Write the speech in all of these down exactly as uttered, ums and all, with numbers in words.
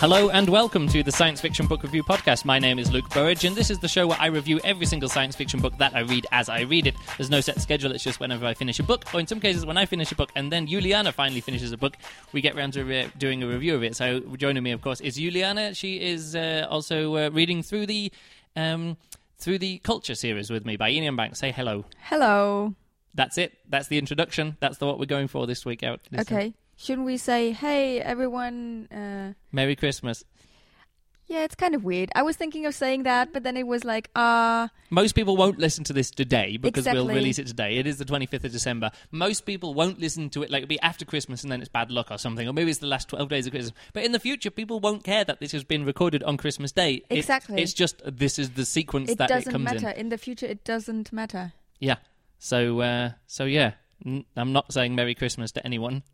Hello and welcome to the Science Fiction Book Review Podcast. My name is Luke Burridge, and this is the show where I review every single science fiction book that I read as I read it. There's no set schedule, it's just whenever I finish a book, or in some cases when I finish a book and then Juliana finally finishes a book, we get round to re- doing a review of it. So joining me, of course, is Juliana. She is uh, also uh, reading through the um, through the Culture series with me by Iain M. Banks. Say hello. Hello. That's it. That's the introduction. That's the, what we're going for this week out. This Okay. time. Shouldn't we say, hey, everyone... Uh... Merry Christmas. Yeah, it's kind of weird. I was thinking of saying that, but then it was like, ah... Uh... Most people won't listen to this today because exactly. we'll release it today. It is the twenty-fifth of December. Most people won't listen to it, like it'll be after Christmas and then it's bad luck or something, or maybe it's the last twelve days of Christmas. But in the future, people won't care that this has been recorded on Christmas Day. Exactly. It, it's just, this is the sequence it that it doesn't comes matter. in. In the future, it doesn't matter. Yeah. So, uh, so yeah. N- I'm not saying Merry Christmas to anyone.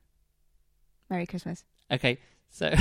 Merry Christmas. Okay, so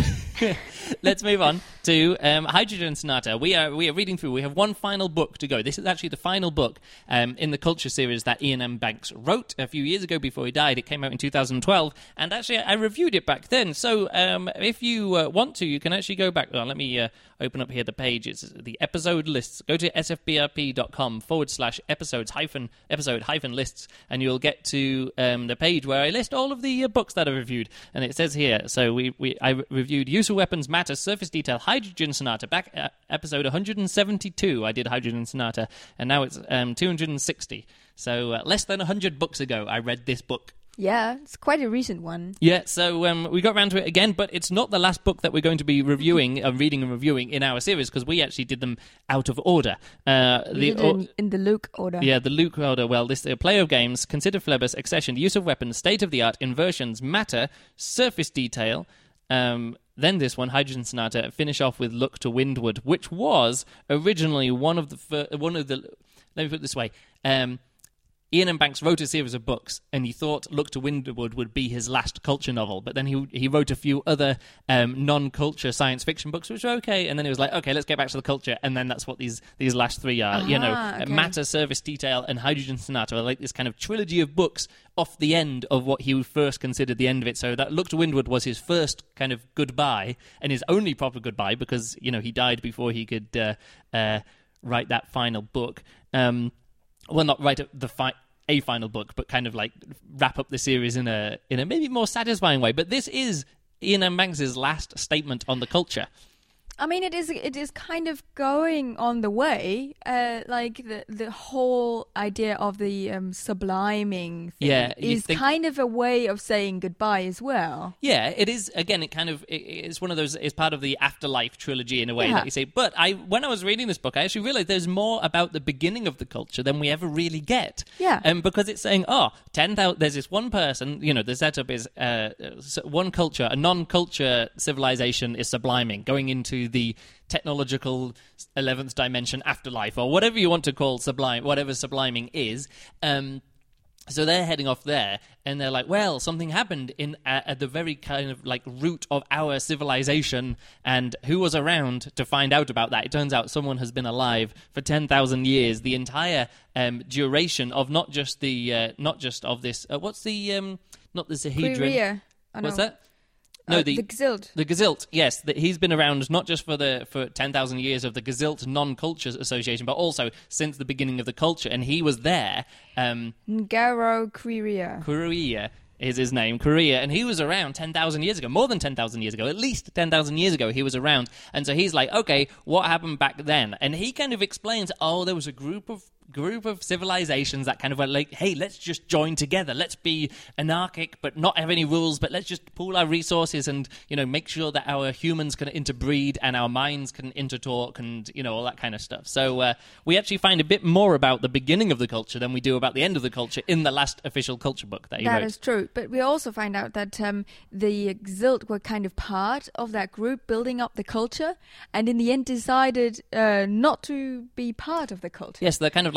let's move on to um, Hydrogen Sonata. We are we are reading through. We have one final book to go. This is actually the final book um, in the Culture series that Iain M. Banks wrote a few years ago before he died. It came out in two thousand twelve, and actually I reviewed it back then. So um, if you uh, want to, you can actually go back. Well, let me uh, open up here the page. It's the episode lists. Go to sfbrp.com forward slash episodes hyphen episode hyphen lists, and you'll get to um, the page where I list all of the uh, books that I reviewed. And it says here, so we, we I re- reviewed Use of Weapons, Matter, Surface Detail, Hydrogen Sonata. Back at episode one hundred seventy-two, I did Hydrogen Sonata, and now it's um, two hundred sixty. So uh, less than one hundred books ago, I read this book. Yeah, it's quite a recent one. Yeah, so um, we got around to it again, but it's not the last book that we're going to be reviewing, uh, reading and reviewing in our series, because we actually did them out of order. Uh, the, did in, in the Luke order. Yeah, the Luke order. Well, this uh, Play of Games, Consider Phlebas, Accession, Use of Weapons, State of the Art, Inversions, Matter, Surface Detail, um, then this one, Hydrogen Sonata, finish off with Look to Windward, which was originally one of the... Fir- one of the. Let me put it this way. Um... Iain M. Banks wrote a series of books, and he thought Look to Windward would be his last culture novel. But then he he wrote a few other um, non-culture science fiction books, which were okay. And then he was like, okay, let's get back to the culture. And then that's what these, these last three are. Uh-huh, you know, okay. Matter, Surface Detail, and Hydrogen Sonata are like this kind of trilogy of books off the end of what he first considered the end of it. So that Look to Windward was his first kind of goodbye, and his only proper goodbye, because, you know, he died before he could uh, uh, write that final book. Um, well, not write the fi- a final book, but kind of like wrap up the series in a in a maybe more satisfying way. But this is Iain M. Banks' last statement on the culture. I mean, it is it is kind of going on the way, uh, like the the whole idea of the um, subliming thing yeah, is think... kind of a way of saying goodbye as well. Yeah, it is. Again, it kind of it, it's one of those. It's part of the Afterlife trilogy in a way yeah. that you say. But I, when I was reading this book, I actually realized there's more about the beginning of the culture than we ever really get. Yeah, and um, because it's saying, oh, ten thousand. There's this one person. You know, the setup is uh, one culture, a non-culture civilization is subliming, going into the technological eleventh dimension afterlife, or whatever you want to call sublime, whatever subliming is. Um, so they're heading off there, and they're like, well, something happened in uh, at the very kind of like root of our civilization, and who was around to find out about that? It turns out someone has been alive for ten thousand years, the entire um, duration of not just the uh, not just of this. Uh, what's the um, not the Zahedron? Oh, what's no. that? No, uh, the, the Gzilt. The Gzilt, yes. The, he's been around not just for the for ten thousand years of the Gzilt Non-Culture Association, but also since the beginning of the culture. And he was there. Um, Ngaro Quiria. Quiria is his name, Quiria. And he was around ten thousand years ago, more than ten thousand years ago, at least ten thousand years ago he was around. And so he's like, okay, what happened back then? And he kind of explains, oh, there was a group of group of civilizations that kind of were like, hey, let's just join together. Let's be anarchic, but not have any rules, but let's just pool our resources and, you know, make sure that our humans can interbreed and our minds can intertalk and, you know, all that kind of stuff. So uh, we actually find a bit more about the beginning of the culture than we do about the end of the culture in the last official culture book that he that wrote. That is true. But we also find out that um, the Gzilt were kind of part of that group building up the culture, and in the end decided uh, not to be part of the culture. Yes, they're kind of like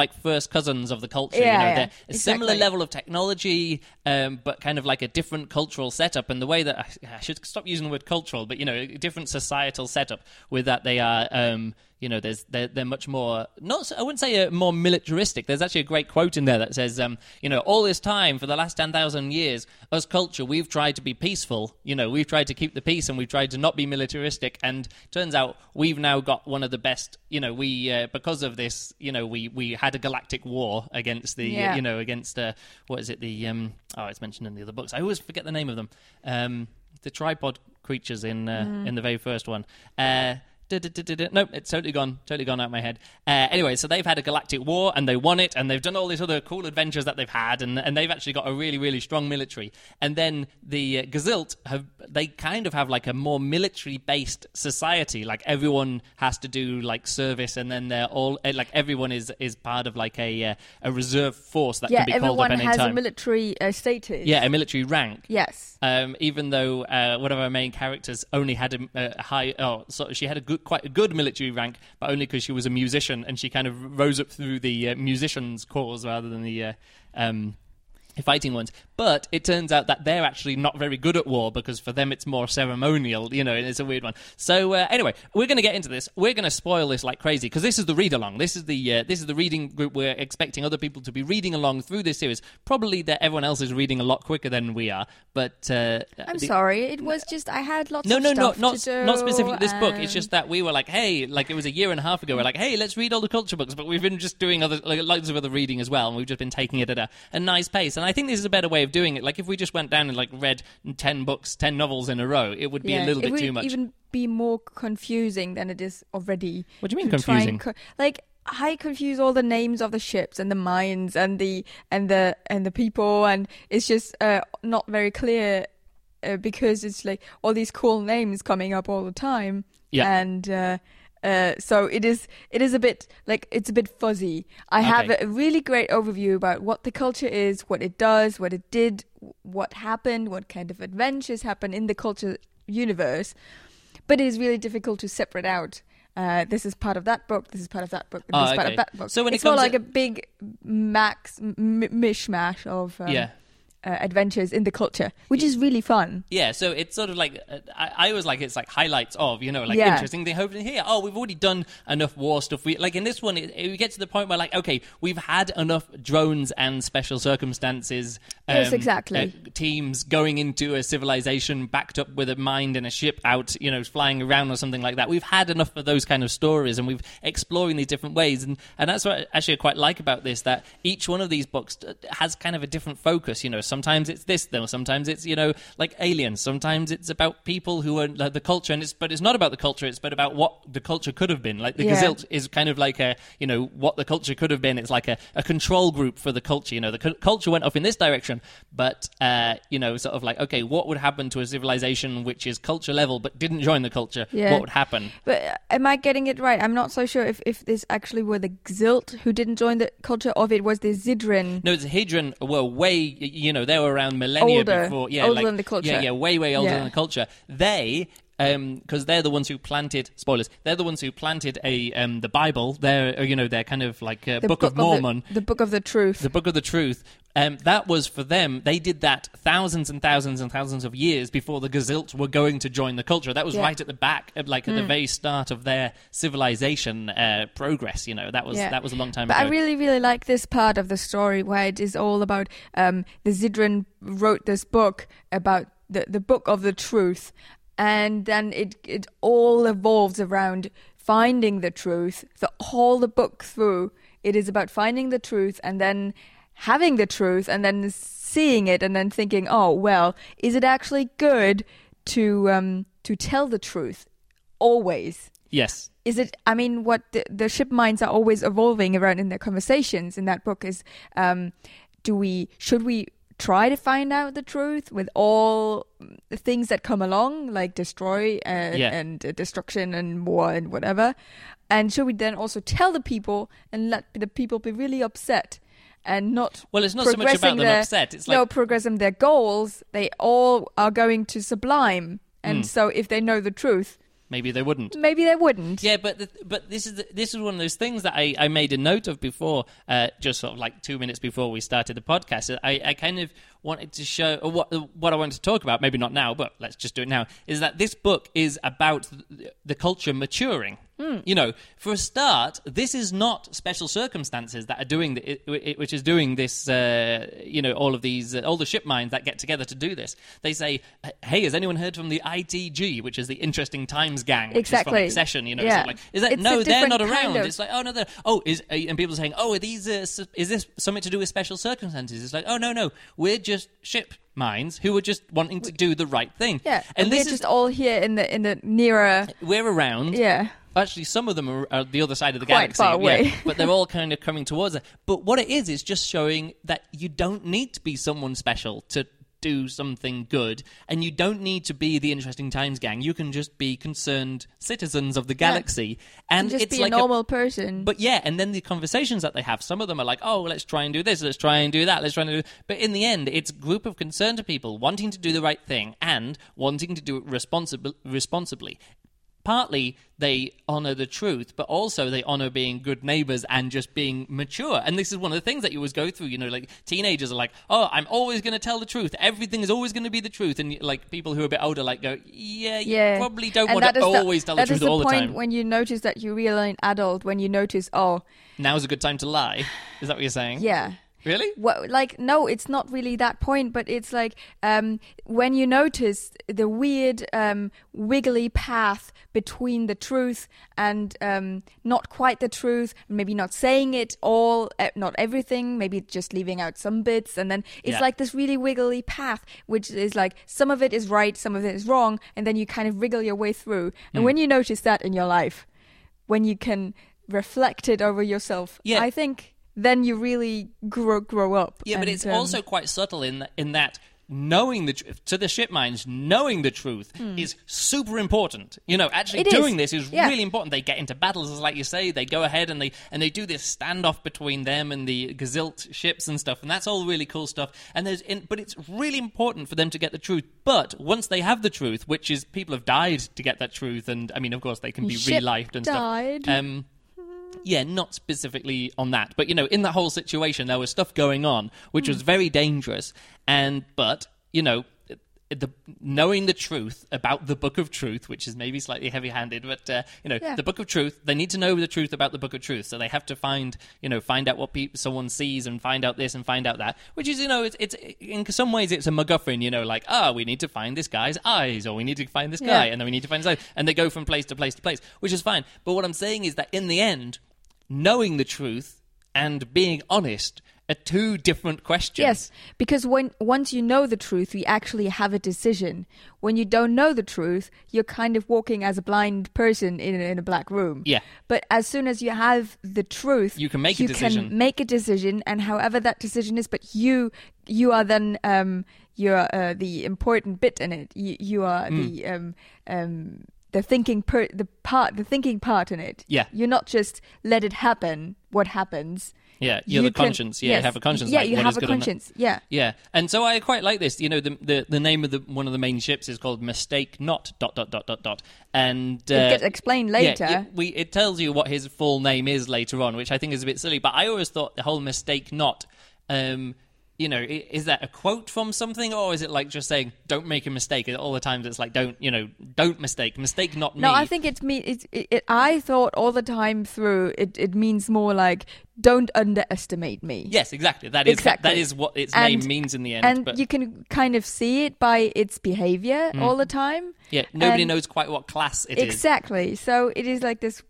like first cousins of the culture. Yeah, you know, yeah, they're a similar exactly. level of technology, um, but kind of like a different cultural setup. And the way that I, I should stop using the word cultural, but you know, a different societal setup. With that, they are. Um, You know, there's they're, they're much more not. I wouldn't say uh, more militaristic. There's actually a great quote in there that says, um, you know, all this time for the last ten thousand years, us culture, we've tried to be peaceful. You know, we've tried to keep the peace and we've tried to not be militaristic. And turns out we've now got one of the best. You know, we uh, because of this, you know, we, we had a galactic war against the, Yeah. uh, you know, against uh, what is it? The um, oh, it's mentioned in the other books. I always forget the name of them. Um, the tripod creatures in uh, Mm. in the very first one. Uh, Nope, it's totally gone, totally gone out of my head. Uh, anyway, so they've had a galactic war and they won it, and they've done all these other cool adventures that they've had, and, and they've actually got a really, really strong military. And then the uh, Gazilt have they kind of have like a more military-based society. Like everyone has to do like service, and then they're all like everyone is is part of like a uh, a reserve force that Yeah, can be called up everyone any has time. a military uh, status. Yeah, a military rank. Yes. Um, even though uh, one of our main characters only had a, a high, oh, so she had a good, quite a good military rank, but only because she was a musician, and she kind of rose up through the uh, musicians' cause rather than the uh, um, fighting ones. But it turns out that they're actually not very good at war, because for them it's more ceremonial, you know, and it's a weird one. So uh, anyway, we're going to get into this. We're going to spoil this like crazy, because this is the read-along. This is the uh, this is the reading group. We're expecting other people to be reading along through this series. Probably that everyone else is reading a lot quicker than we are, but... Uh, I'm the, sorry, it was just I had lots No, of no, no, stuff not to do. not specifically this book. It's and- just that we were like, hey, like it was a year and a half ago. We're like, hey, let's read all the culture books, but we've been just doing other like, loads of other reading as well, and we've just been taking it at a, a nice pace. And I think this is a better way of doing it. Like if we just went down and like read ten books, ten novels in a row, it would be yeah, a little it bit would too much. even be more confusing than it is already. What do you mean to try and confusing? co- like I confuse all the names of the ships and the mines and the and the and the people, and it's just uh, not very clear uh, because it's like all these cool names coming up all the time. Yeah. And uh, uh, so it is. It is a bit like it's a bit fuzzy. I have Okay. a really great overview about what the culture is, what it does, what it did, what happened, what kind of adventures happen in the culture universe. But it is really difficult to separate out. Uh, this is part of that book. This is part of that book. And Oh, this is part okay. of that book. So when it it's more comes like to- a big max m- mishmash of um, Yeah. uh, adventures in the culture, which is really fun. Yeah, so it's sort of like uh, I, I always like it's like highlights of, you know, like Yeah. interesting thing happening here. Oh, we've already done enough war stuff. We like in this one, it, it gets to the point where like, okay, we've had enough drones and special circumstances. Um, Yes, exactly. uh, teams going into a civilization backed up with a mind and a ship out, you know, flying around or something like that. We've had enough of those kind of stories, and we've exploring these different ways, and and that's what actually I quite like about this. That each one of these books has kind of a different focus. You know, sometimes it's this, though. Sometimes it's, you know, like aliens. Sometimes it's about people who are like, the culture, and it's but it's not about the culture. It's but about what the culture could have been. Like the Yeah. Gazilt is kind of like a, you know, what the culture could have been. It's like a, a control group for the culture. You know, the cu- culture went off in this direction, but uh, you know, sort of like, okay, what would happen to a civilization which is culture level but didn't join the culture? Yeah. What would happen? But uh, am I getting it right? I'm not so sure if, if this actually were the Gzilt who didn't join the culture, or if it was the Zidrin. No, the Hydran were way, you know, they were around millennia Older. before. Yeah, Older like, than the culture. Yeah, yeah, way, way older Yeah. than the culture. They, because they're the ones who planted, spoilers, they're the ones who planted a um, the Bible. They're, uh, you know, they're kind of like a The Book, of Mormon. The, the Book of the Truth. The Book of the Truth. Um, that was for them. They did that thousands and thousands and thousands of years before the Gazilt were going to join the culture. That was Yeah. Hmm. right at the back, uh, like at the very start of their civilization uh, progress. You know, that was Yeah. that was a long time But ago. I really, really like this part of the story where it is all about um, the Zidrin wrote this book about the, the Book of the Truth, and then it it all evolves around finding the truth. The whole the book through, it is about finding the truth and then having the truth and then seeing it and then thinking, oh well, is it actually good to um, to tell the truth always? yes. Is it, I mean, what the, the ship minds are always evolving around in their conversations in that book is, um, do we, should we try to find out the truth with all the things that come along, like destroy and, Yeah. and uh, destruction and war and whatever? And should we then also tell the people and let the people be really upset and not Well, it's not so much about progressing them their, upset. It's no, like progressing their goals. They all are going to sublime. And Mm. so if they know the truth, maybe they wouldn't. Maybe they wouldn't. Yeah, but the, but this is the, this is one of those things that I, I made a note of before, uh, just sort of like two minutes before we started the podcast. I, I kind of wanted to show, or what what I wanted to talk about, maybe not now, but let's just do it now, is that this book is about the, the culture maturing. Mm. You know, for a start, this is not special circumstances that are doing, the, it, it, which is doing this, uh, you know, all of these, uh, all the ship minds that get together to do this. They say, hey, has anyone heard from the I T G, which is the Interesting Times Gang, which exactly. is from Succession, you know, yeah. it's like, is that, it's no, they're not around. Of... It's like, oh, no, they're, oh, is, and people are saying, oh, are these, uh, is this something to do with special circumstances? It's like, oh, no, no, we're just ship minds who are just wanting to do the right thing. Yeah, and, and this we're is just all here in the in the nearer. We're around. Yeah. Actually, some of them are, are the other side of the Quite galaxy. far away. Yeah, but they're all kind of coming towards it. But what it is is just showing that you don't need to be someone special to do something good, and you don't need to be the Interesting Times Gang. You can just be concerned citizens of the galaxy, yeah. and just it's be like a normal a, person. But yeah, and then the conversations that they have, some of them are like, "Oh, let's try and do this. Let's try and do that. Let's try and do." But in the end, it's a group of concerned people wanting to do the right thing and wanting to do it responsible, responsibly. Partly they honour the truth, but also they honour being good neighbours and just being mature. And this is one of the things that you always go through, you know, like teenagers are like, oh, I'm always going to tell the truth. Everything is always going to be the truth. And like people who are a bit older like go, yeah, you yeah. probably don't and want to always the, tell the truth the all the time. That is the point when you notice that you're really an adult, when you notice, oh... Now's a good time to lie. Is that what you're saying? Yeah. Really? Well, like, no, it's not really that point, but it's like um, when you notice the weird, um, wiggly path between the truth and um, not quite the truth, maybe not saying it all, uh, not everything, maybe just leaving out some bits, and then it's yeah. like this really wiggly path, which is like some of it is right, some of it is wrong, and then you kind of wriggle your way through. And mm. when you notice that in your life, when you can reflect it over yourself, yeah. I think... then you really grow grow up. Yeah, and, but it's um, also quite subtle in that, in that knowing the truth, to the ship minds, knowing the truth hmm. is super important. You know, actually it doing is. this is yeah. really important. They get into battles, like you say, they go ahead and they and they do this standoff between them and the Gazilt ships and stuff, and that's all really cool stuff. And there's, in, but it's really important for them to get the truth. But once they have the truth, which is people have died to get that truth, and I mean, of course, they can be Ship relived and died. stuff. Um, Yeah, not specifically on that. But, you know, in that whole situation, there was stuff going on, which mm. was very dangerous. And, but, you know, the, knowing the truth about the Book of Truth, which is maybe slightly heavy-handed, but, uh, you know, yeah. the Book of Truth, they need to know the truth about the Book of Truth. So they have to find, you know, find out what pe- someone sees and find out this and find out that, which is, you know, it's, it's in some ways it's a MacGuffin, you know, like, ah, oh, we need to find this guy's eyes, or we need to find this guy, yeah. and then we need to find his eyes. And they go from place to place to place, which is fine. But what I'm saying is that in the end, knowing the truth and being honest are two different questions. Yes, because when once you know the truth, you actually have a decision. When you don't know the truth, you're kind of walking as a blind person in, in a black room. Yeah. But as soon as you have the truth, you can make a you decision. can make a decision, and however that decision is, but you you are then um, you're uh, the important bit in it. You, you are mm. the um, um, the thinking per- the part the thinking part in it. Yeah. You're not just let it happen. What happens? Yeah, you're you the conscience. Can, yeah, yes. you have a conscience. Yeah, like, you what have is a good and conscience. Yeah, yeah, and so I quite like this. You know, the the, the name of the one of the main ships is called Mistake Not. Dot dot dot dot dot. And uh, it gets explained later. Yeah, it, we it tells you what his full name is later on, which I think is a bit silly. But I always thought the whole Mistake Not. Um, You know, is that a quote from something, or is it like just saying, don't make a mistake? All the times it's like, don't, you know, don't mistake, mistake not me. No, I think it's me. It's, it, it, I thought all the time through, it, it means more like, don't underestimate me. Yes, exactly. That is exactly. that is what its and, name means in the end. And but you can kind of see it by its behavior mm. all the time. Yeah, nobody and knows quite what class it exactly. is. Exactly. So it is like this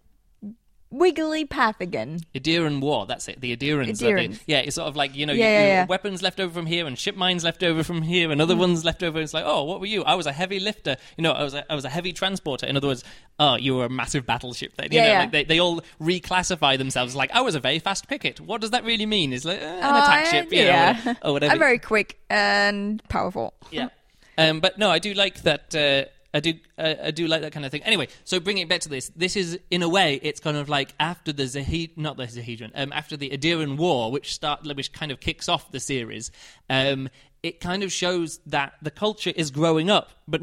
wiggly path again. Adirran War, that's it. The Adirrans. Adirrans. Yeah, it's sort of like, you know, yeah, you, yeah, you, yeah. weapons left over from here and ship mines left over from here and other mm. ones left over. It's like, oh, what were you? I was a heavy lifter. You know, I was a, I was a heavy transporter. In other words, oh, you were a massive battleship then. You yeah, know, yeah. Like they, they all reclassify themselves like, I was a very fast picket. What does that really mean? It's like uh, an uh, attack ship, you yeah. know, or whatever. I'm very quick and powerful. Yeah. Um, but no, I do like that... Uh, I do, uh, I do like that kind of thing. Anyway, so bringing it back to this, this is in a way, it's kind of like after the Zahid, not the Zahedron, um, after the Adirran War, which start, which kind of kicks off the series. Um, it kind of shows that the culture is growing up, but not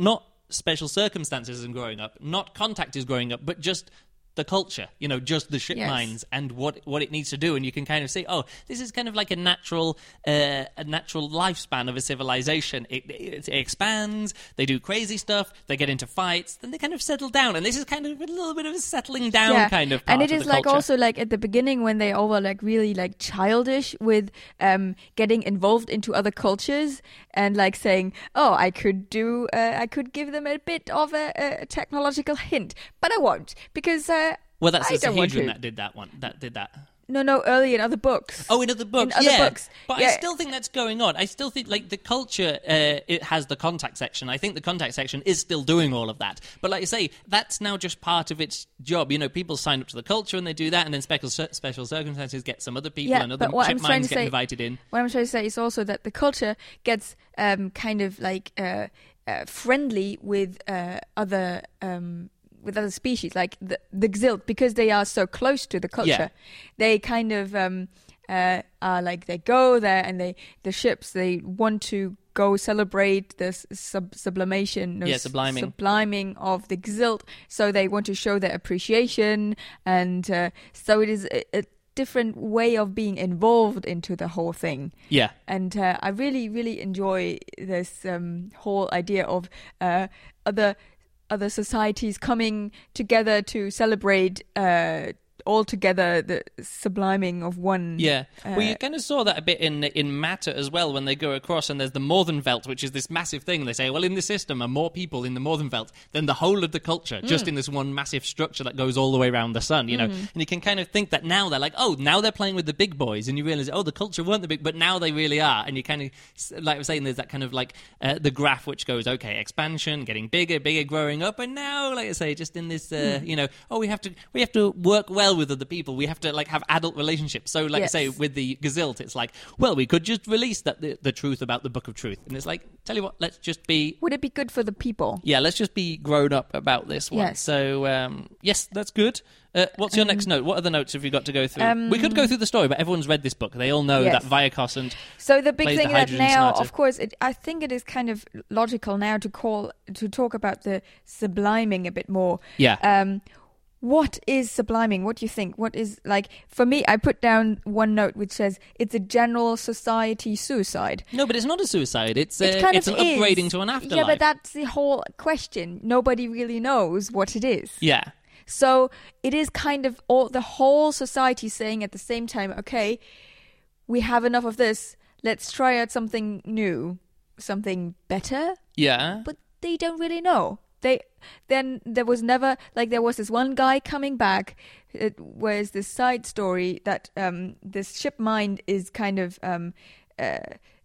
special circumstances and growing up, not contact is growing up, but just the culture, you know, just the ship Yes. mines and what what it needs to do, and you can kind of see, oh, this is kind of like a natural uh, a natural lifespan of a civilization. It, it, it expands, they do crazy stuff, they get into fights, then they kind of settle down, and this is kind of a little bit of a settling down kind of part and it of is the like culture. also like at the beginning when they all were like really like childish with um getting involved into other cultures and like saying, oh, I could do uh, I could give them a bit of a, a technological hint, but I won't because uh, Well, that's I the don't want Sahedrin to. that did that one. That did that. no no early in other books. Oh, in other books, In other yeah. books, But I yeah. still think that's going on. I still think, like, the culture, uh, it has the contact section. I think the contact section is still doing all of that. But like I say, that's now just part of its job. You know, people sign up to the culture and they do that, and then special special circumstances get some other people Yeah, and other but what ship I'm trying mines to get say- invited in. What I'm trying to say is also that the culture gets um, kind of like uh, uh, friendly with uh, other um, with other species, like the the Gzilt, because they are so close to the culture. Yeah. They kind of um, uh, are like they go there and they the ships they want to go celebrate the s- sub- sublimation, no, Yeah, s- subliming. subliming of the Gzilt. So they want to show their appreciation, and uh, so it is a, a different way of being involved into the whole thing. Yeah. And uh, I really, really enjoy this um, whole idea of uh, other other societies coming together to celebrate uh, all together the subliming of one. Yeah, well, you Uh, kind of saw that a bit in in Matter as well when they go across, and there's the Morvenvelt, which is this massive thing. They say, well, in the system are more people in the Morvenvelt than the whole of the culture, just in this one massive structure that goes all the way around the sun, you know. And you can kind of think that now they're like, oh, now they're playing with the big boys, and you realize, oh, the culture weren't the big, but now they really are. And you kind of, like I was saying, there's that kind of like uh, the graph which goes, okay, expansion, getting bigger, bigger, growing up, and now, like I say, just in this, uh, you know, oh, we have to we have to work well with other people. We have to like have adult relationships. So, like Yes. I say, with the Gzilt, it's like, well, we could just release that the, the truth about the Book of Truth, and it's like, tell you what, let's just be, would it be good for the people? yeah, let's just be grown up about this one. Yes. So, um, yes, that's good. Uh, what's your next note? What other notes have you got to go through? Um, we could go through the story, but everyone's read this book. They all know Yes. that Viacos and So the big plays thing the that hydrogen now, sonata. of course, it, I think it is kind of logical now to call to talk about the subliming a bit more. yeah, Um, what is subliming? What do you think? What is like for me? I put down one note which says it's a general society suicide. no, but it's not a suicide. It's It uh, kind it's of an is. upgrading to an afterlife. Yeah, but that's the whole question. Nobody really knows what it is. yeah. So it is kind of all the whole society saying at the same time, okay, we have enough of this. Let's try out something new, something better. Yeah. But they don't really know. They then there was never like there was this one guy coming back. It was this side story that um, this ship mind is kind of um, uh,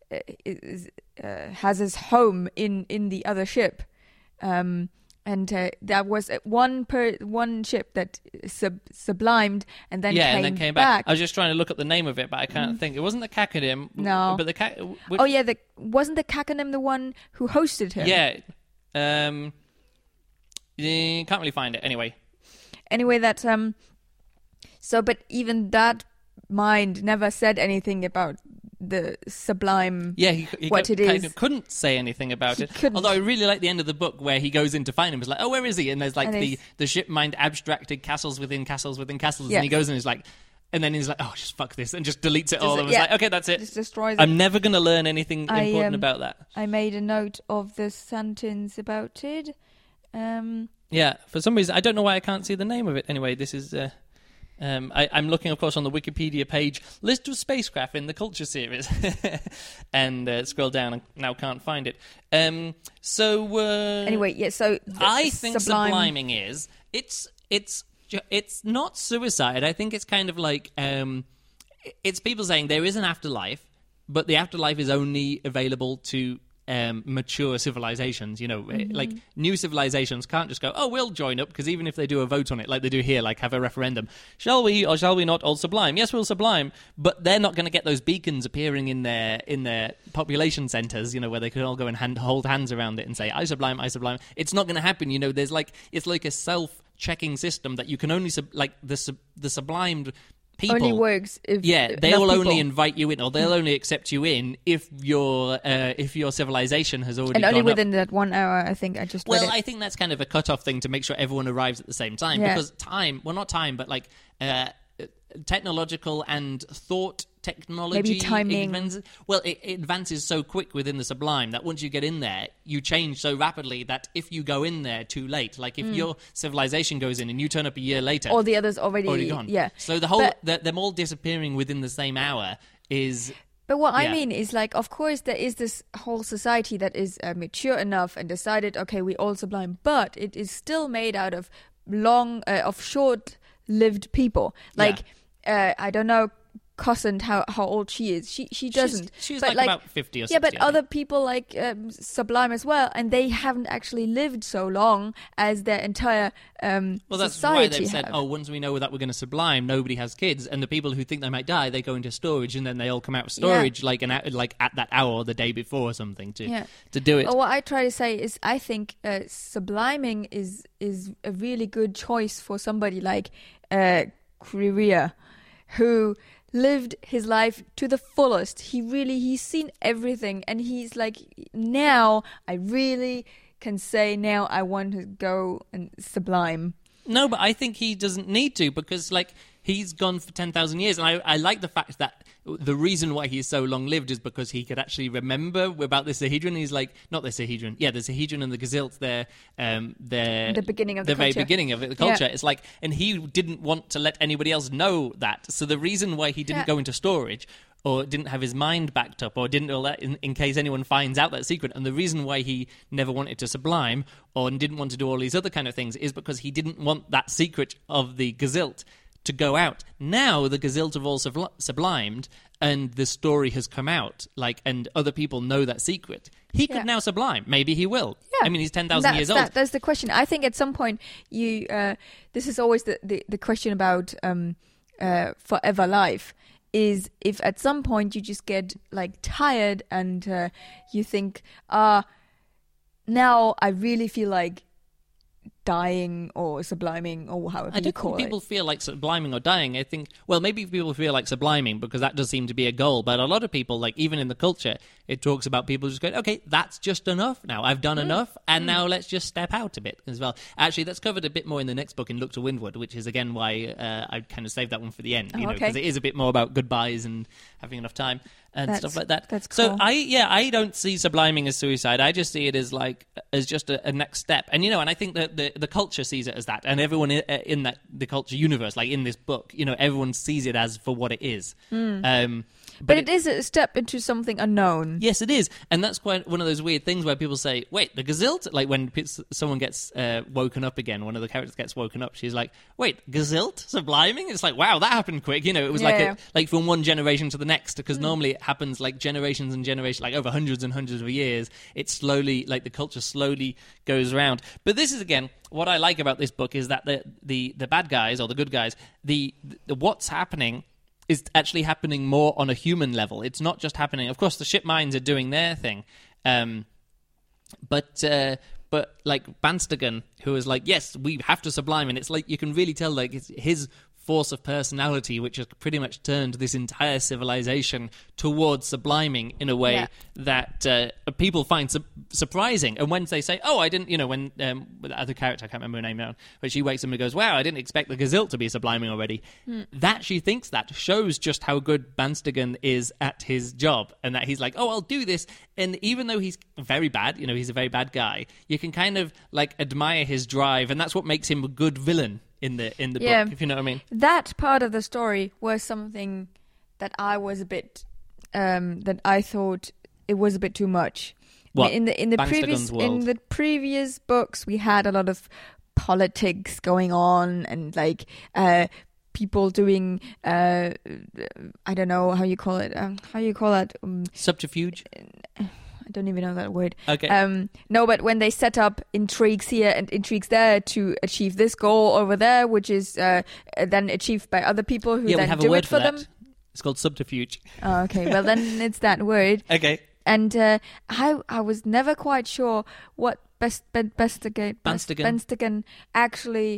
is, uh, has his home in in the other ship. Um, and uh, there was one per one ship that sub- sublimed and then yeah, came, and then came back. back. I was just trying to look up the name of it, but I can't think. It wasn't the Kakadim. No. But the Kak- which, Oh yeah, the wasn't the Kakanim the one who hosted him? Yeah. Um, eh, can't really find it. Anyway. Anyway, that um, so but even that mind never said anything about the sublime. Yeah, he, he What co- it kind is. of couldn't say anything about He it. couldn't. Although I really like the end of the book where he goes in to find him. It's like, oh, where is he? And there's like And the, it's- the ship mind abstracted castles within castles within castles. Yeah. And he goes and he's like, and then he's like, oh, just fuck this. And just deletes it Just- all. And was yeah. like, okay, that's it. Just destroys it. I'm never going to learn anything I, important um, about that. I made a note of the sentence about it. Um, Yeah, for some reason, I don't know why I can't see the name of it. Anyway, this is... Uh, Um, I, I'm looking, of course, on the Wikipedia page, list of spacecraft in the Culture series, and uh, scroll down and now can't find it. Um, so uh, anyway, yeah. So the I think sublime, subliming is it's it's ju- it's not suicide. I think it's kind of like um, it's people saying there is an afterlife, but the afterlife is only available to um, mature civilizations. You know, Mm-hmm. like new civilizations can't just go, oh, we'll join up, because even if they do a vote on it, like they do here, like have a referendum, shall we or shall we not all sublime? Yes, we'll sublime, but they're not going to get those beacons appearing in their in their population centers. You know, where they can all go and hand, hold hands around it and say, I sublime, I sublime. It's not going to happen. You know, there's like it's like a self-checking system that you can only sub- like the sub- the sublimed people only works if yeah enough they'll only people- invite you in, or they'll only accept you in if your uh, if your civilization has already and only gone up. within that one hour. I think I just read Well, it. I think that's kind of a cut-off thing to make sure everyone arrives at the same time. Yeah. Because time, well, not time, but like uh, technological and thought technology Maybe timing. advances. Well, it, it advances so quick within the Sublime that once you get in there, you change so rapidly that if you go in there too late, like if your civilization goes in and you turn up a year later, All the others already, already gone. yeah. So the whole, But- the, them all disappearing within the same hour is... But what I Yeah. mean is, like, of course, there is this whole society that is uh, mature enough and decided, okay, we all sublime, but it is still made out of long, uh, of short-lived people. Like, uh, I don't know, Cosent, how how old she is. She she doesn't. She's, she's But, like, about fifty or sixty. yeah, but I think. other people like um, sublime as well, and they haven't actually lived so long as their entire um, Well, that's society why they've said, have. oh, once we know that we're going to sublime, nobody has kids, and the people who think they might die, they go into storage, and then they all come out of storage like an hou- like at that hour or the day before or something to Yeah. to do it. Well, what I try to say is, I think uh, subliming is is a really good choice for somebody like uh, Kriria, who lived his life to the fullest. He really he's seen everything, and he's like, now I really can say, now I want to go and sublime. No, but I think he doesn't need to, because like he's gone for ten thousand years, and I, I like the fact that the reason why he's so long lived is because he could actually remember about the Sahedron. He's like, not the Sahedron, yeah, the Sahedron and the Gazilt. They're um, they're The beginning of the very culture. beginning of it, the culture. Yeah. It's like, and he didn't want to let anybody else know that. So the reason why he didn't Yeah. go into storage, or didn't have his mind backed up, or didn't let in, in case anyone finds out that secret, and the reason why he never wanted to sublime or didn't want to do all these other kind of things is because he didn't want that secret of the Gazilt to go out. Now the Gazilt have all subli- sublimed, and the story has come out, like, and other people know that secret. He could Yeah. now sublime. Maybe he will. Yeah. I mean, he's ten thousand That's- years old. that- that's the question. I think at some point you. Uh, this is always the, the, the question about um, uh, forever life. Is if at some point you just get like tired and uh, you think, ah, now I really feel like dying or subliming or however I you don't call think people it. feel like subliming or dying. I think, well, maybe people feel like subliming because that does seem to be a goal. But a lot of people, like even in the culture, it talks about people just going, okay, that's just enough now. I've done enough, and now let's just step out a bit as well. Actually, that's covered a bit more in the next book, in Look to Windward, which is again why uh, I kind of saved that one for the end. You Oh, know, okay. because it is a bit more about goodbyes and having enough time and That's- stuff like that. that's So cool. I, yeah, I don't see subliming as suicide. I just see it as like as just a, a next step. And you know, and I think that the the culture sees it as that, and everyone in, uh, in that the culture universe, like in this book, you know, everyone sees it as for what it is. Um, But, but it is a step into something unknown. Yes, it is, and that's quite one of those weird things where people say, "Wait, the Gazilt?" Like when p- someone gets uh, woken up again, one of the characters gets woken up. She's like, "Wait, Gazilt subliming?" It's like, "Wow, that happened quick." You know, it was like Yeah. a, like from one generation to the next, because normally it happens like generations and generations, like over hundreds and hundreds of years. It slowly, like the culture slowly goes around. But this is again what I like about this book is that the the the bad guys or the good guys, the, the what's happening is actually happening more on a human level. It's not just happening. Of course, the ship minds are doing their thing, um, but uh, but like Banstagan, who is like, yes, we have to sublime, and it's like you can really tell like it's his force of personality, which has pretty much turned this entire civilization towards subliming in a way Yeah. that uh, people find su- surprising. And when they say, "Oh, I didn't," you know, when um, the other character, I can't remember her name now, but she wakes up and goes, "Wow, I didn't expect the Gazilt to be subliming already." That she thinks that shows just how good Banstagan is at his job, and that he's like, "Oh, I'll do this." And even though he's very bad, you know, he's a very bad guy, you can kind of like admire his drive, and that's what makes him a good villain in the in the Yeah. book, if you know what I mean. That part of the story was something that I was a bit um, that I thought it was a bit too much. What? In the in the Bangstagon's previous world? in the previous books, we had a lot of politics going on and like uh, people doing uh, I don't know how you call it. Um, how you call that? Um, Subterfuge. I don't even know that word. Okay. Um, no, but when they set up intrigues here and intrigues there to achieve this goal over there, which is uh, then achieved by other people who yeah, we then have do a word it for that. them. It's called subterfuge. Oh, okay, well then it's that word. Okay. And uh, I I was never quite sure what Best Ben Bestagan Banstagan. Banstagan actually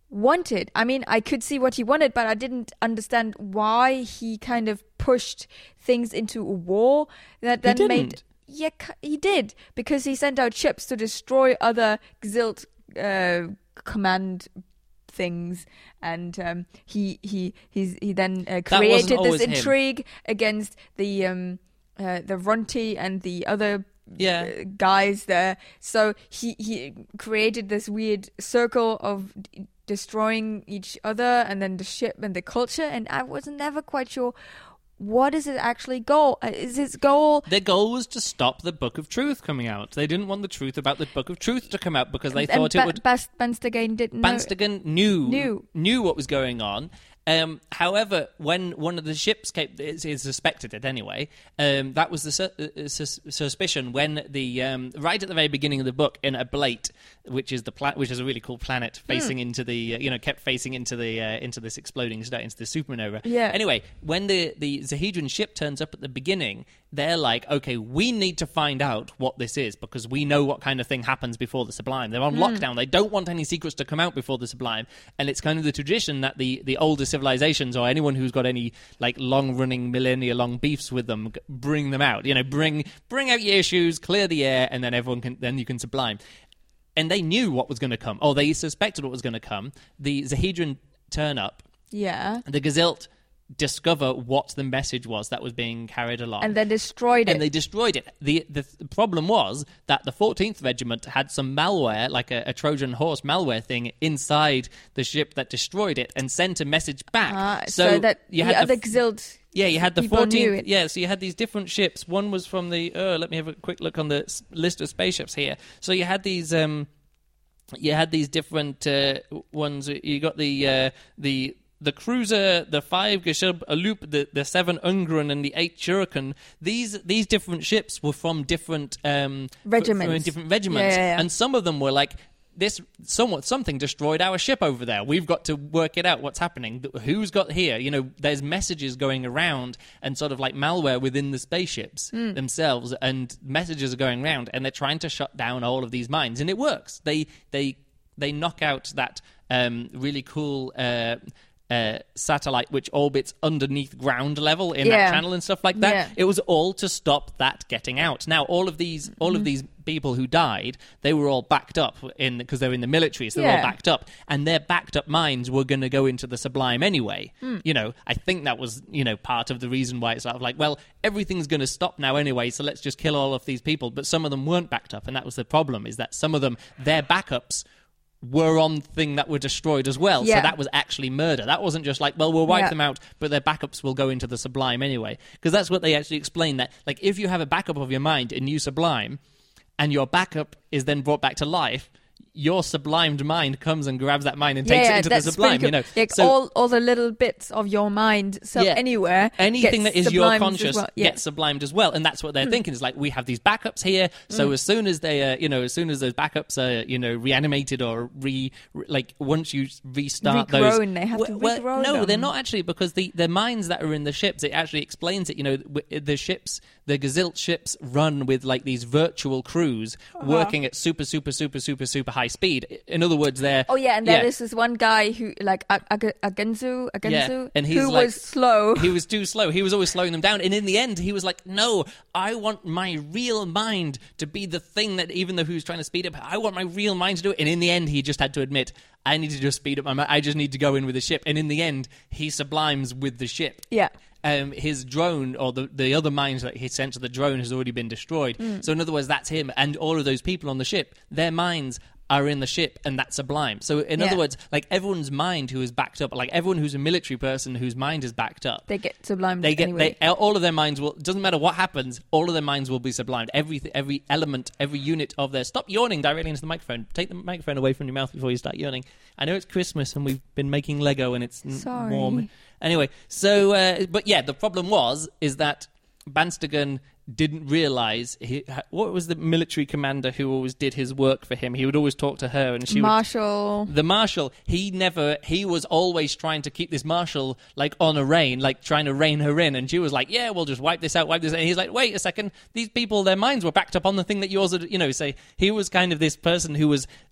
wanted. I mean, I could see what he wanted, but I didn't understand why he kind of pushed things into a war that then He made. didn't. Yeah, c- he did, because he sent out ships to destroy other Gzilt uh, command things, and um, he he he's, he then uh, created always this him. intrigue against the um, uh, the Ronti and the other Yeah. uh, guys there. So he he created this weird circle of d- destroying each other, and then the ship and the culture. And I was never quite sure, what is it actually goal? Uh, Is his goal? Their goal was to stop the Book of Truth coming out. They didn't want the truth about the Book of Truth to come out because they and thought ba- it would. Bas- Banstagain didn't know. Banstagain knew Knew. knew what was going on. Um, however, when one of the ships came, it, it suspected it anyway. Um, that was the su- uh, sus- suspicion when the um, right at the very beginning of the book in Ablate, which is the pla- which is a really cool planet facing into the uh, you know kept facing into the uh, into this exploding star, into the supernova. Yeah. Anyway, when the the Zahedran ship turns up at the beginning, they're like, okay, we need to find out what this is because we know what kind of thing happens before the Sublime. They're on lockdown. They don't want any secrets to come out before the Sublime, and it's kind of the tradition that the the older civilizations or anyone who's got any like long-running millennia-long beefs with them g- bring them out. You know, bring bring out your issues, clear the air, and then everyone can then you can Sublime. And they knew what was going to come. Oh, they suspected what was going to come. The Zahedran turn up. Yeah. The Gazilt discover what the message was that was being carried along. And then destroyed it. And they destroyed it. The the th- problem was that the fourteenth Regiment had some malware, like a, a Trojan horse malware thing, inside the ship that destroyed it and sent a message back. Ah, so, that you the had other f- Gzilt yeah, you had the people knew fourteenth. it. Yeah, so you had these different ships. One was from the. Oh, let me have a quick look on the s- list of spaceships here. So you had these. Um, you had these different uh, ones. You got the uh, the. The cruiser, the five Geshub Alup, the, the seven Ungren, and the eight Shuriken, these these different ships were from different um, Regiments. From different regiments, Yeah, yeah, yeah. and some of them were like, "This somewhat something destroyed our ship over there. We've got to work it out. What's happening? Who's got here? You know, there's messages going around and sort of like malware within the spaceships Hmm. themselves, and messages are going around, and they're trying to shut down all of these mines, and it works. They they they knock out that um, really cool." Uh, Uh, satellite which orbits underneath ground level in Yeah. that channel and stuff like that. Yeah. It was all to stop that getting out. Now, all of these, all Mm-hmm. of these people who died, they were all backed up in because they're in the military, so they're all Yeah. backed up, and their backed up minds were going to go into the Sublime anyway. Hmm. You know, I think that was you know part of the reason why it's sort of like, well, everything's going to stop now anyway, so let's just kill all of these people. But some of them weren't backed up, and that was the problem: is that some of them, their backups were on thing that were destroyed as well. Yeah. So that was actually murder. That wasn't just like, well, we'll wipe Yeah. them out, but their backups will go into the Sublime anyway. Because that's what they actually explain, that like if you have a backup of your mind in you Sublime, and your backup is then brought back to life, your sublimed mind comes and grabs that mind and takes yeah, it into the that's Sublime. pretty You know, cool. Like so all, all the little bits of your mind, so Yeah. anywhere, anything that gets is your sublimed as conscious well. Yeah. Hmm. gets sublimed as well, and that's what they're thinking. Is like, we have these backups here, so as soon as they, uh, you know, as soon as those backups are, you know, reanimated or re, re like once you restart those, Regrown, they have to well, regrow no, them. they're not actually, because the the minds that are in the ships, it actually explains it. You know, w- the ships, the Gazilt ships, run with like these virtual crews Uh-huh. working at super, super, super, super, super high speed. In other words, they're Oh yeah, and there is this one guy who, like Ag- Ag- Agenzu, Agenzu, Yeah, and he's who like- was slow. He was too slow. He was always slowing them down. And in the end, he was like, no, I want my real mind to be the thing that, even though he was trying to speed up, I want my real mind to do it. And in the end, he just had to admit, I need to just speed up my mind. I just need to go in with the ship. And in the end, he sublimes with the ship. Yeah. Um, his drone, or the, the other minds that he sent to the drone, has already been destroyed. Mm. So in other words, that's him. And all of those people on the ship, their minds are in the ship, and that's Sublime. So in Yeah. other words, like everyone's mind who is backed up, like everyone who's a military person whose mind is backed up, They get sublimed they get anyway. they, all of their minds will, doesn't matter what happens, all of their minds will be sublimed. Every every element, every unit of their, stop yawning directly into the microphone. Take the microphone away from your mouth before you start yawning. I know it's Christmas and we've been making Lego and it's n- Sorry. warm. Anyway, so uh, but yeah, the problem was is that Banstagain didn't realize he, what was the military commander who always did his work for him. He would always talk to her, and she would, Marshall. the marshal, he never, he was always trying to keep this marshal, like, on a rein, like, trying to rein her in, and she was like, yeah, we'll just wipe this out, wipe this out, and he's like, wait a second, these people, their minds were backed up on the thing that yours, had, you know, say, he was kind of this person who was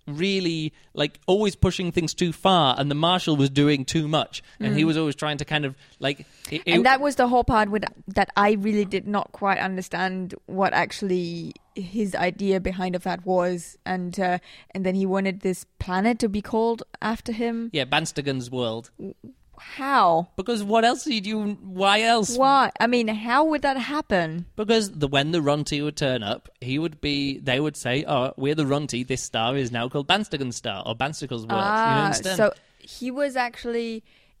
really like always pushing things too far, and the marshal was doing too much, and mm. he was always trying to kind of like. It, it, and that was the whole part with that I really did not quite understand what actually his idea behind of that was, and uh, and then he wanted this planet to be called after him. Yeah, Banstagan's world. How? Because what else did you? Why else? Why? I mean, how would that happen? Because the when the Ronti would turn up, he would be. They would say, "Oh, we're the Ronti. This star is now called Banstagan's star or Banstacle's world." Ah, you understand? So he was actually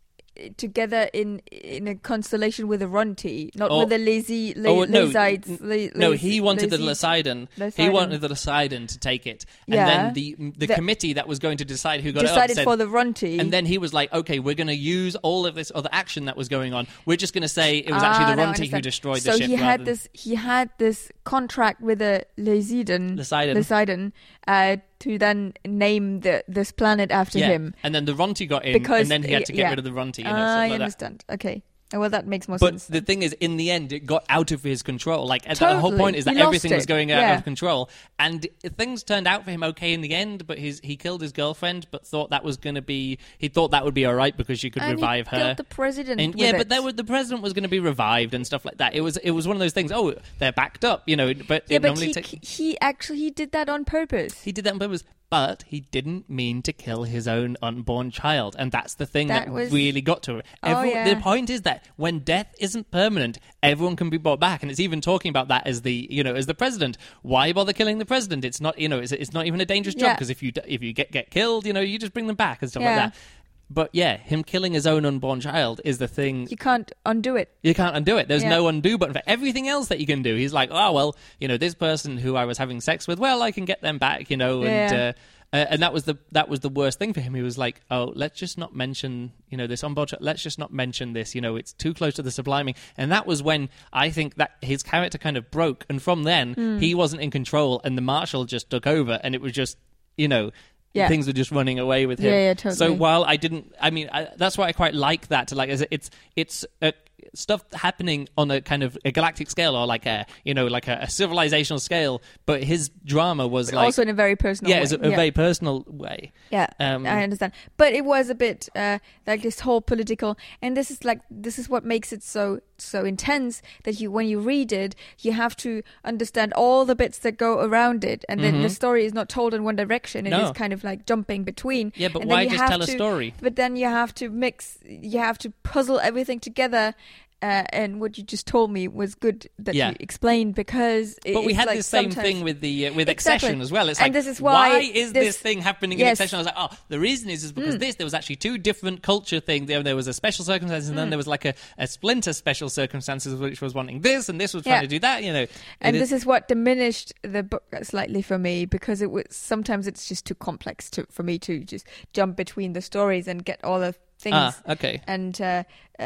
together in in a constellation with the Ronti, not or, with the lazy la- oh, no, Lasides, n- la- no, lazy, he wanted lazy, the Lasidon. Lasidon. He wanted the Lasidon to take it, and yeah. then the the, the committee that was going to decide who got decided it up said, for the Ronti. and then he was like, "Okay, we're going to use all of this other action that was going on. We're just going to say it was ah, actually the no, Ronti who destroyed so the ship." So he had than... this. He had this contract with the Lasidon. Lasidon. Lasidon. Uh, to then name the this planet after yeah. him. And then the Ronti got in, because, and then he had to get yeah. rid of the Ronti. You know, uh, like I understand. That. Okay. Well, that makes more but sense. But the thing is, in the end, it got out of his control. Like, totally. The whole point is that he everything lost was it. going out yeah. of control. And things turned out for him okay in the end, but his, he killed his girlfriend, but thought that was going to be... He thought that would be all right because she could and revive he her. killed the president and, with Yeah, it. but there were, the president was going to be revived and stuff like that. It was it was one of those things, oh, they're backed up, you know, but yeah, it but normally he, ta- he actually he did that on purpose. He did that on purpose. But he didn't mean to kill his own unborn child. And that's the thing that, that was... really got to her. Everyone, oh, yeah. The point is that when death isn't permanent, everyone can be brought back. And it's even talking about that as the, you know, as the president. Why bother killing the president? It's not, you know, it's, it's not even a dangerous job yeah. because if you if you get, get killed, you know, you just bring them back and stuff yeah. like that. But yeah, him killing his own unborn child is the thing. You can't undo it. You can't undo it. There's yeah. no undo button for everything else that you can do. He's like, oh, well, you know, this person who I was having sex with, well, I can get them back, you know, and... Yeah. Uh, Uh, and that was the that was the worst thing for him. He was like, "Oh, let's just not mention, you know, this on board. Let's just not mention this. You know, it's too close to the subliming." And that was when I think that his character kind of broke. And from then, mm. he wasn't in control, and the marshal just took over, and it was just, you know. Yeah. Things were just running away with him. Yeah, yeah, totally. So while I didn't, I mean, I, that's why I quite like that. To like, it's it's uh, stuff happening on a kind of a galactic scale, or like a you know, like a, a civilizational scale. But his drama was but like also in a very personal. yeah, way. it's a, a yeah. very personal way. Yeah, um, I understand. But it was a bit uh, like this whole political, and this is like this is what makes it so so intense that you when you read it, you have to understand all the bits that go around it, and then mm-hmm. the story is not told in one direction. It no. is kind of like jumping between. Yeah, but and why then you just have tell a to, story? But then you have to mix, you have to puzzle everything together. Uh, and what you just told me was good that yeah. you explained because it, but we it's had like the same sometimes... thing with the uh, with exactly. Accession as well. It's and like this is why, why is this, this thing happening yes. in Accession? I was like, oh, the reason is is because mm. this there was actually two different culture things. There, there was a special circumstances, and mm. then there was like a, a splinter special circumstances, which was wanting this, and this was trying yeah. to do that. You know, and it this is... is what diminished the book slightly for me because it was sometimes it's just too complex to for me to just jump between the stories and get all the things. Ah, okay. And uh,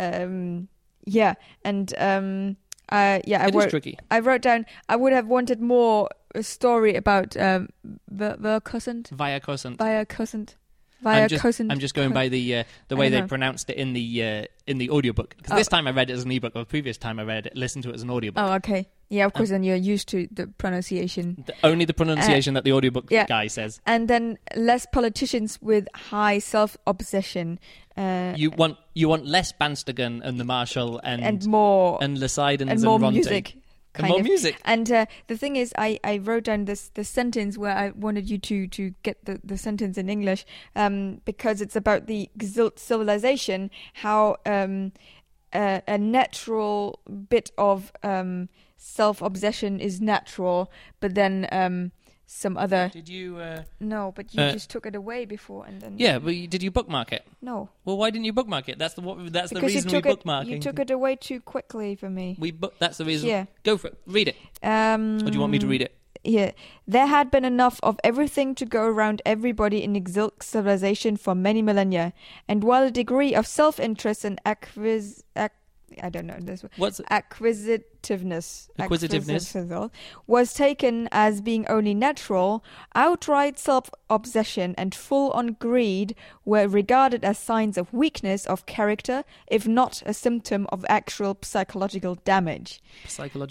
um, yeah, and. Um, Uh, yeah, I it wrote. is tricky. I wrote down. I would have wanted more a story about um, Vercosant. Via Cosant. Via Cosant. Via I'm just, Cosant. I'm just going by the uh, the way they know. pronounced it in the uh, in the audiobook. Because oh. this time I read it as an ebook, or the previous time I read it, listened to it as an audiobook. Oh, okay. Yeah, of course. Um, then you're used to the pronunciation. The, only the pronunciation uh, that the audiobook yeah. guy says. And then less politicians with high self-obsession. Uh, you want you want less Banstagan and the Marshal and and more and Lasidans and more and Ronti. music. And more of. music. And uh, the thing is, I, I wrote down this the sentence where I wanted you to, to get the, the sentence in English um, because it's about the Gzilt civilization, how um, uh, a natural bit of um, self-obsession is natural, but then um, some other... Did you... Uh, no, but you uh, just took it away before and then... Yeah, but you, did you bookmark it? No. Well, why didn't you bookmark it? That's the what, that's because the reason you we took bookmarking. It, you took it away too quickly for me. We book. That's the reason. Yeah. Go for it. Read it. Um, or do you want me to read it? Yeah. There had been enough of everything to go around everybody in Exilk civilization for many millennia, and while a degree of self-interest and acquis... Ac- I don't know this one. What's acquisitiveness, acquisitiveness was taken as being only natural. Outright self-obsession and full-on greed were regarded as signs of weakness of character, if not a symptom of actual psychological damage. Psychological.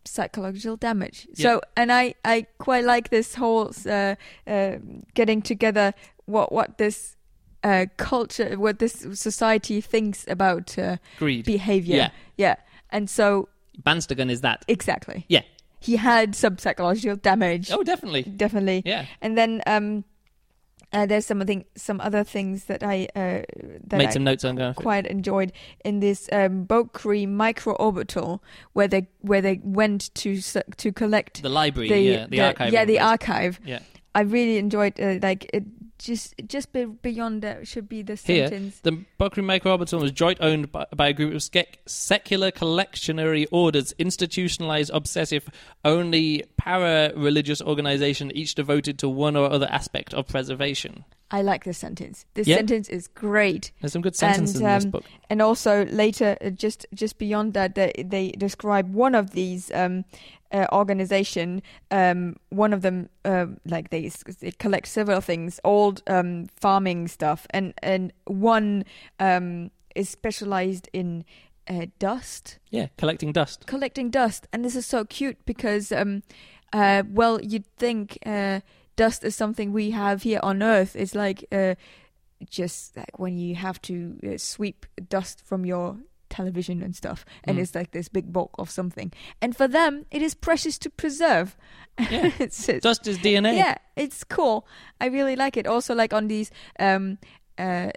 psychological damage. Yeah. So, and I, I quite like this whole uh, uh, getting together what what this uh, culture, what this society thinks about uh, Greed. behavior. Yeah. Yeah. And so, Banstagan is that. exactly. Yeah. He had some psychological damage. Oh, definitely. Definitely. Yeah. And then um, uh, there's something, some other things that I uh, that Made I some notes on going. quite enjoyed in this um, Bokree microorbital, where they where they went to s- to collect The library, the, yeah, the, archive. yeah the of it. archive. Yeah. I really enjoyed uh, like it. Just just be beyond that should be the Here, sentence. the Bokree microorbital was joint owned by, by a group of sec- secular collectionary orders, institutionalized, obsessive, only para-religious organization, each devoted to one or other aspect of preservation. I like this sentence. This Yeah. sentence is great. There's some good sentences And, in this um, book. And also later, uh, just just beyond that, they, they describe one of these um, uh, organization. Um, one of them, um, like they, they collect several things, old um, farming stuff, and and one um, is specialized in uh, dust, Yeah, collecting dust. collecting dust, and this is so cute because, um, uh, well, you'd think. Uh, Dust is something we have here on Earth. It's like uh, just like when you have to uh, sweep dust from your television and stuff, and Mm. it's like this big bulk of something. And for them, it is precious to preserve. Yeah. it's, it's, Dust is D N A. yeah, it's cool. I really like it. Also, like on these um, uh,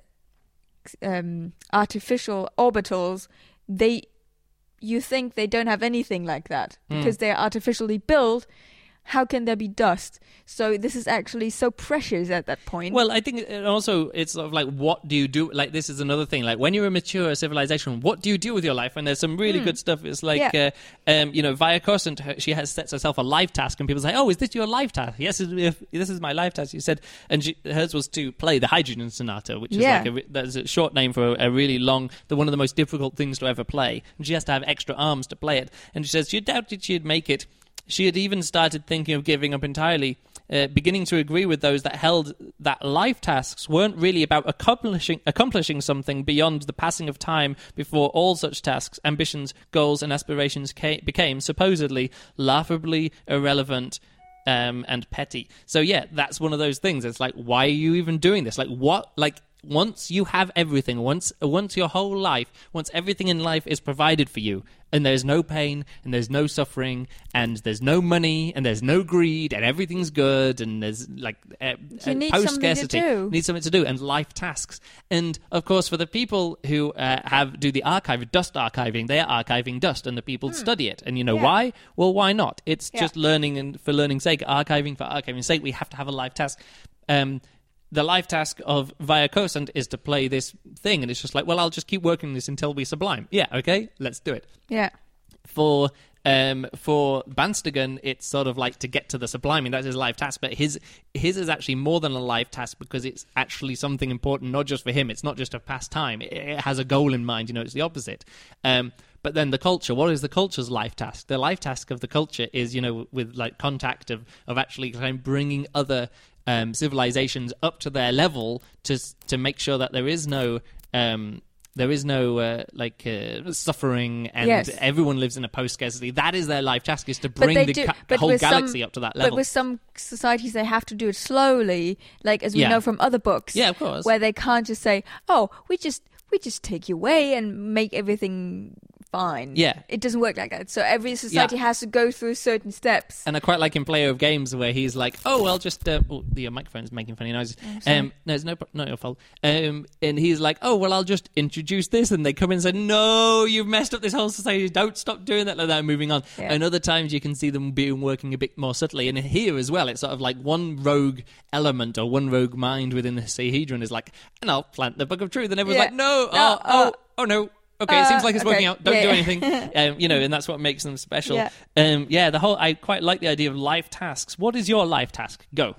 um, artificial orbitals, they you think they don't have anything like that Mm. because they're artificially built. How can there be dust? So this is actually so precious at that point. Well, I think it also it's sort of like, what do you do? Like, this is another thing. Like, when you're a mature civilization, what do you do with your life? And there's some really good stuff. It's like, Yeah. uh, um, you know, Via Costant, her- she has sets herself a life task, and people say, "Oh, is this your life task?" Yes, if this is my life task. She said, and she, hers was to play the Hydrogen Sonata, which is Yeah. like a, re- that's a short name for a, a really long, the one of the most difficult things to ever play. And she has to have extra arms to play it. And she says she doubted she'd make it. She had even started thinking of giving up entirely, uh, beginning to agree with those that held that life tasks weren't really about accomplishing accomplishing something beyond the passing of time before all such tasks, ambitions, goals, and aspirations ca- became supposedly laughably irrelevant um, and petty. So yeah, that's one of those things. It's like, why are you even doing this? Like, what? Like, once you have everything, once once your whole life, once everything in life is provided for you, and there's no pain, and there's no suffering, and there's no money, and there's no greed, and everything's good, and there's like uh, You uh, need post-scarcity, something to do. need something to do, and life tasks. And of course, for the people who uh, have do the archive, dust archiving, they're archiving dust, and the people study it. And you know Yeah. why? Well, why not? It's Yeah. just learning, and for learning's sake, archiving for archiving's sake, we have to have a life task. Um, the life task of Via Cosant is to play this thing, and it's just like, well, I'll just keep working this until we sublime. Yeah, okay, let's do it. yeah. For um, for Banstagan, it's sort of like to get to the subliming. That's his life task, but his his is actually more than a life task because it's actually something important, not just for him. It's not just a pastime. It, it has a goal in mind. You know, it's the opposite. Um, but then the culture, what is the culture's life task? The life task of the culture is, you know, with like contact of of actually kind of bringing other um, civilizations up to their level to to make sure that there is no. Um, There is no uh, like uh, suffering, and Yes. everyone lives in a post-scarcity. That is their life task: is to But bring they the, do- ca- but whole with some- galaxy up to that level. But with some societies, they have to do it slowly, like as we Yeah. know from other books. Yeah, of course. Where they can't just say, "Oh, we just we just take you away and make everything fine." Yeah. It doesn't work like that. So every society has to go through certain steps. And I quite like in Player of Games where he's like, "Oh well, just uh, oh, the uh, microphone's making funny noises." sorry. Um, no, it's no, pro- not your fault. Um, and he's like, "Oh well, I'll just introduce this," and they come in and say, "No, you've messed up this whole society. Don't stop doing that." Like that, and moving on. Yeah. And other times you can see them being working a bit more subtly. And here as well, it's sort of like one rogue element or one rogue mind within the Sahedron is like, "And I'll plant the Book of Truth," and everyone's Yeah. like, "No, No, oh, oh, uh, oh no." Okay, it Uh, seems like it's working okay, out. Don't yeah, do yeah. anything. um, you know, and that's what makes them special. Yeah. Um, yeah, the whole. I quite like the idea of life tasks. What is your life task? Go.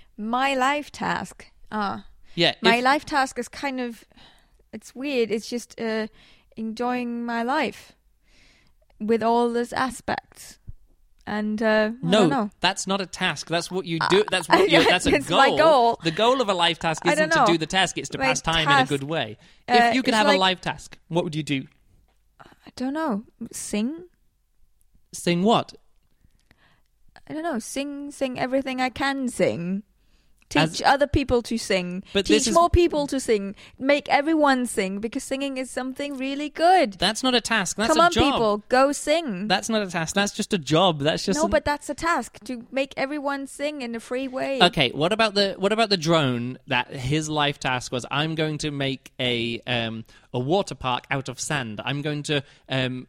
My life task. Ah. Yeah. My if- life task is kind of, it's weird. It's just uh, enjoying my life with all its aspects. And uh, I no, don't know. that's not a task. That's what you do. That's what you. That's a That's goal. my goal. The goal of a life task I isn't don't to know. do the task. It's to My pass time in a task, good way. uh, if you could it's have like- a life task, what would you do? I don't know. Sing? Sing what? I don't know. Sing, sing everything I can sing. Teach As- other people to sing. But this Teach is- more people to sing. Make everyone sing, because singing is something really good. That's not a task. That's Come a on, job. people, go sing. That's not a task. That's just a job. That's just no, an- but that's a task, to make everyone sing in a free way. Okay, what about the what about the drone that his life task was, I'm going to make a um, a water park out of sand. I'm going to um,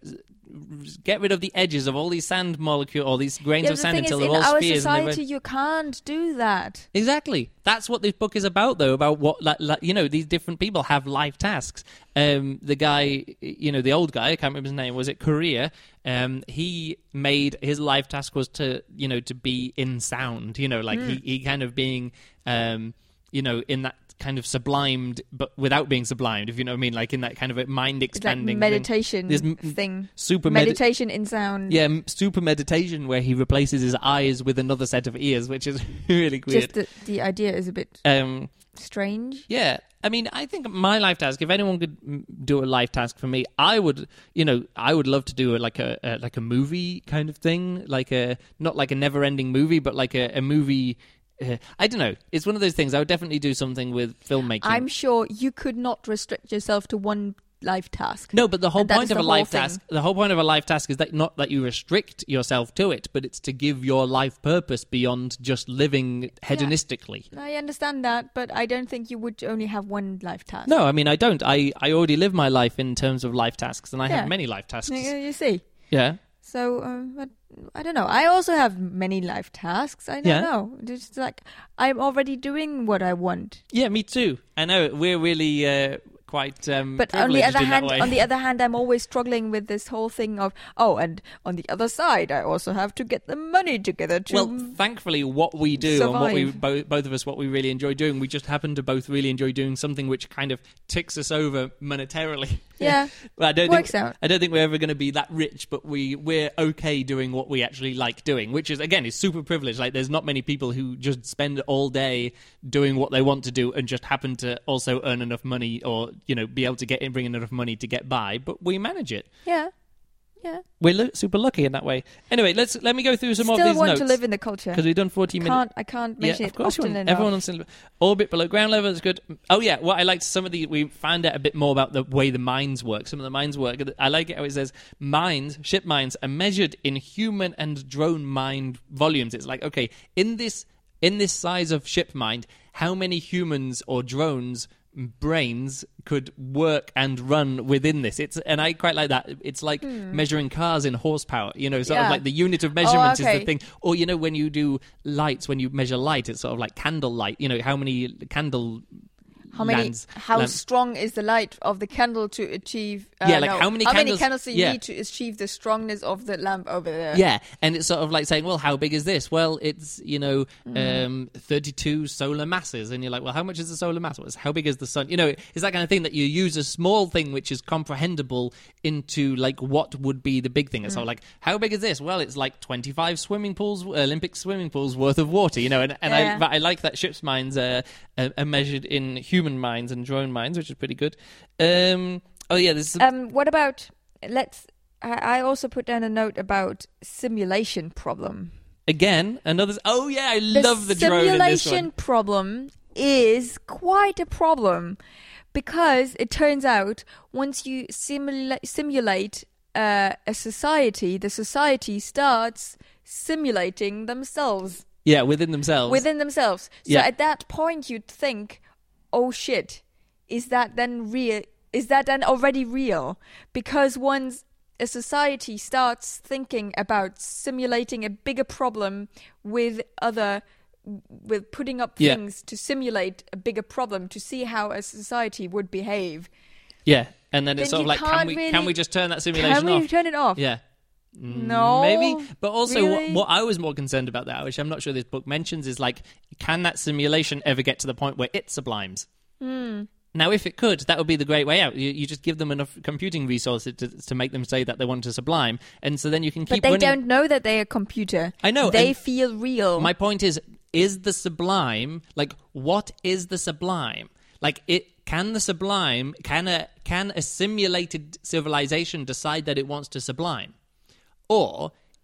get rid of the edges of all these sand molecules, all these grains Yeah, of the sand thing is, until in they're all our spheres. and society, they're... you can't do that. Exactly. That's what this book is about, though, about what, like, like, you know, these different people have life tasks. Um, the guy, you know, the old guy, I can't remember his name, was it Korea? Um, he made, his life task was to, you know, to be in sound, you know, like Mm. he, he kind of being, um, you know, in that kind of sublimed, but without being sublimed, if you know what I mean, like in that kind of a mind It's like expanding meditation There's m- thing. super med- Meditation in sound. yeah, m- super meditation where he replaces his eyes with another set of ears, which is really weird. Just the, the idea is a bit Um, strange. yeah, I mean, I think my life task, if anyone could mm, do a life task for me, I would, you know, I would love to do a, like a, a like a movie kind of thing, like a not like a never-ending movie, but like a, a movie. Uh, I don't know. It's one of those things. I would definitely do something with filmmaking. I'm sure you could not restrict yourself to one life task. No, but the whole And that point is of a the life whole task, the whole point of a life task is that not that you restrict yourself to it, but it's to give your life purpose beyond just living hedonistically. I understand that, but I don't think you would only have one life task. No, I mean I don't. I, I already live my life in terms of life tasks, and I Yeah. have many life tasks. You, you see. Yeah. So, uh, but I don't know. I also have many life tasks. I don't Yeah. know. It's like I'm already doing what I want. Yeah, me too. I know we're really uh, quite um, But on the privileged other in that hand, way. on the other hand, I'm always struggling with this whole thing of oh, and on the other side, I also have to get the money together to. Well, thankfully, what we do and what we survive. both both of us what we really enjoy doing, we just happen to both really enjoy doing something which kind of ticks us over monetarily. Yeah, Well, I don't works think out. I don't think we're ever going to be that rich, but we we're okay doing what we actually like doing, which is again is super privileged. Like there's not many people who just spend all day doing what they want to do and just happen to also earn enough money or you know be able to get in bring enough money to get by. But we manage it. Yeah, yeah. We're lo- super lucky in that way. Anyway, let's let me go through some Still of these want notes to live in the culture. because we've done forty minutes. Can't I can't mention Yeah, it of course you often want. enough. Everyone wants to orbit below ground level is good. Oh yeah, what I liked some of the we found out a bit more about the way the mines work. Some of the mines work. I like it how it says mines, ship mines are measured in human and drone mined volumes. It's like okay, in this in this size of ship mine, how many humans or drones brains could work and run within this? It's and I quite like that. It's like measuring cars in horsepower. You know, sort Hmm. Yeah. of like the unit of measurement is okay. the thing. Or you know, when you do lights, when you measure light, it's sort of like candle light. You know, how many candle How many? lands- how lamp- strong is the light of the candle to achieve? Uh, Yeah, like no, how many how many candles- candles do you yeah. need to achieve the strongness of the lamp over there? Yeah, and it's sort of like saying, well, how big is this? Well, it's, you know, Hmm. um, thirty-two solar masses. And you're like, well, how much is the solar mass? Well, it's how big is the sun? You know, it's that kind of thing that you use a small thing which is comprehensible into, like, what would be the big thing. It's Hmm. sort of like, how big is this? Well, it's like twenty-five swimming pools, Olympic swimming pools worth of water, you know. And, and Yeah. I, but I like that ship's minds are, are, are measured in human minds and drone minds, which is pretty good. Um, oh, yeah, there's some... Um. What about? Let's. I, I also put down a note about simulation problem. Again, another... Oh, yeah, I The love the drone in this simulation one. problem is quite a problem because it turns out once you simula- simulate uh, a society, the society starts simulating themselves Yeah, within themselves. within themselves. So Yeah. at that point, you'd think, "Oh shit, is that then real? Is that then already real?" Because once a society starts thinking about simulating a bigger problem with other with putting up Yeah. things to simulate a bigger problem to see how a society would behave. Yeah, and then it's Then sort of you like, can can't we really- can we just turn that simulation Can we off? turn it off? Yeah. Mm, No, maybe. But also, really? what, what I was more concerned about that, which I'm not sure this book mentions, is like, can that simulation ever get to the point where it sublimes? Hmm. Now, if it could, that would be the great way out. You, you just give them enough computing resources to, to make them say that they want to sublime, and so then you can keep But they running. don't know that they're a computer. I know, They and feel real. My point is, is the sublime, like, what is the sublime? Like, it can the sublime, can a can a simulated civilization decide that it wants to sublime? Or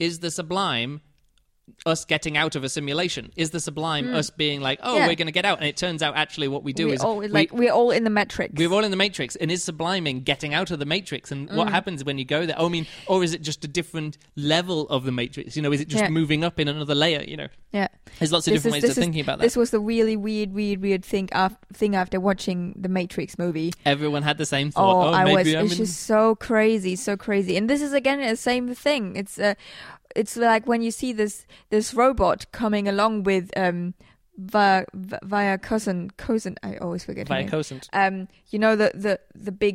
is the sublime us getting out of a simulation? Is the sublime mm. us being like, oh, yeah. we're going to get out, and it turns out actually what we do we're is all, we, like we're all in the matrix. We're all in the matrix, and is subliming getting out of the matrix? And mm. what happens when you go there? Oh, I mean, or is it just a different level of the matrix? You know, is it just yeah. moving up in another layer? You know, yeah. There's lots of this different is, ways of is, thinking about that. This was the really weird, weird, weird thing after thing after watching the Matrix movie. Everyone had the same thought. Oh, oh I maybe was. I'm It's in... just so crazy, so crazy. And this is again the same thing. It's uh, it's like when you see this this robot coming along with um via via cousin cousin. I always forget via her name. cousin. Um, you know the the the big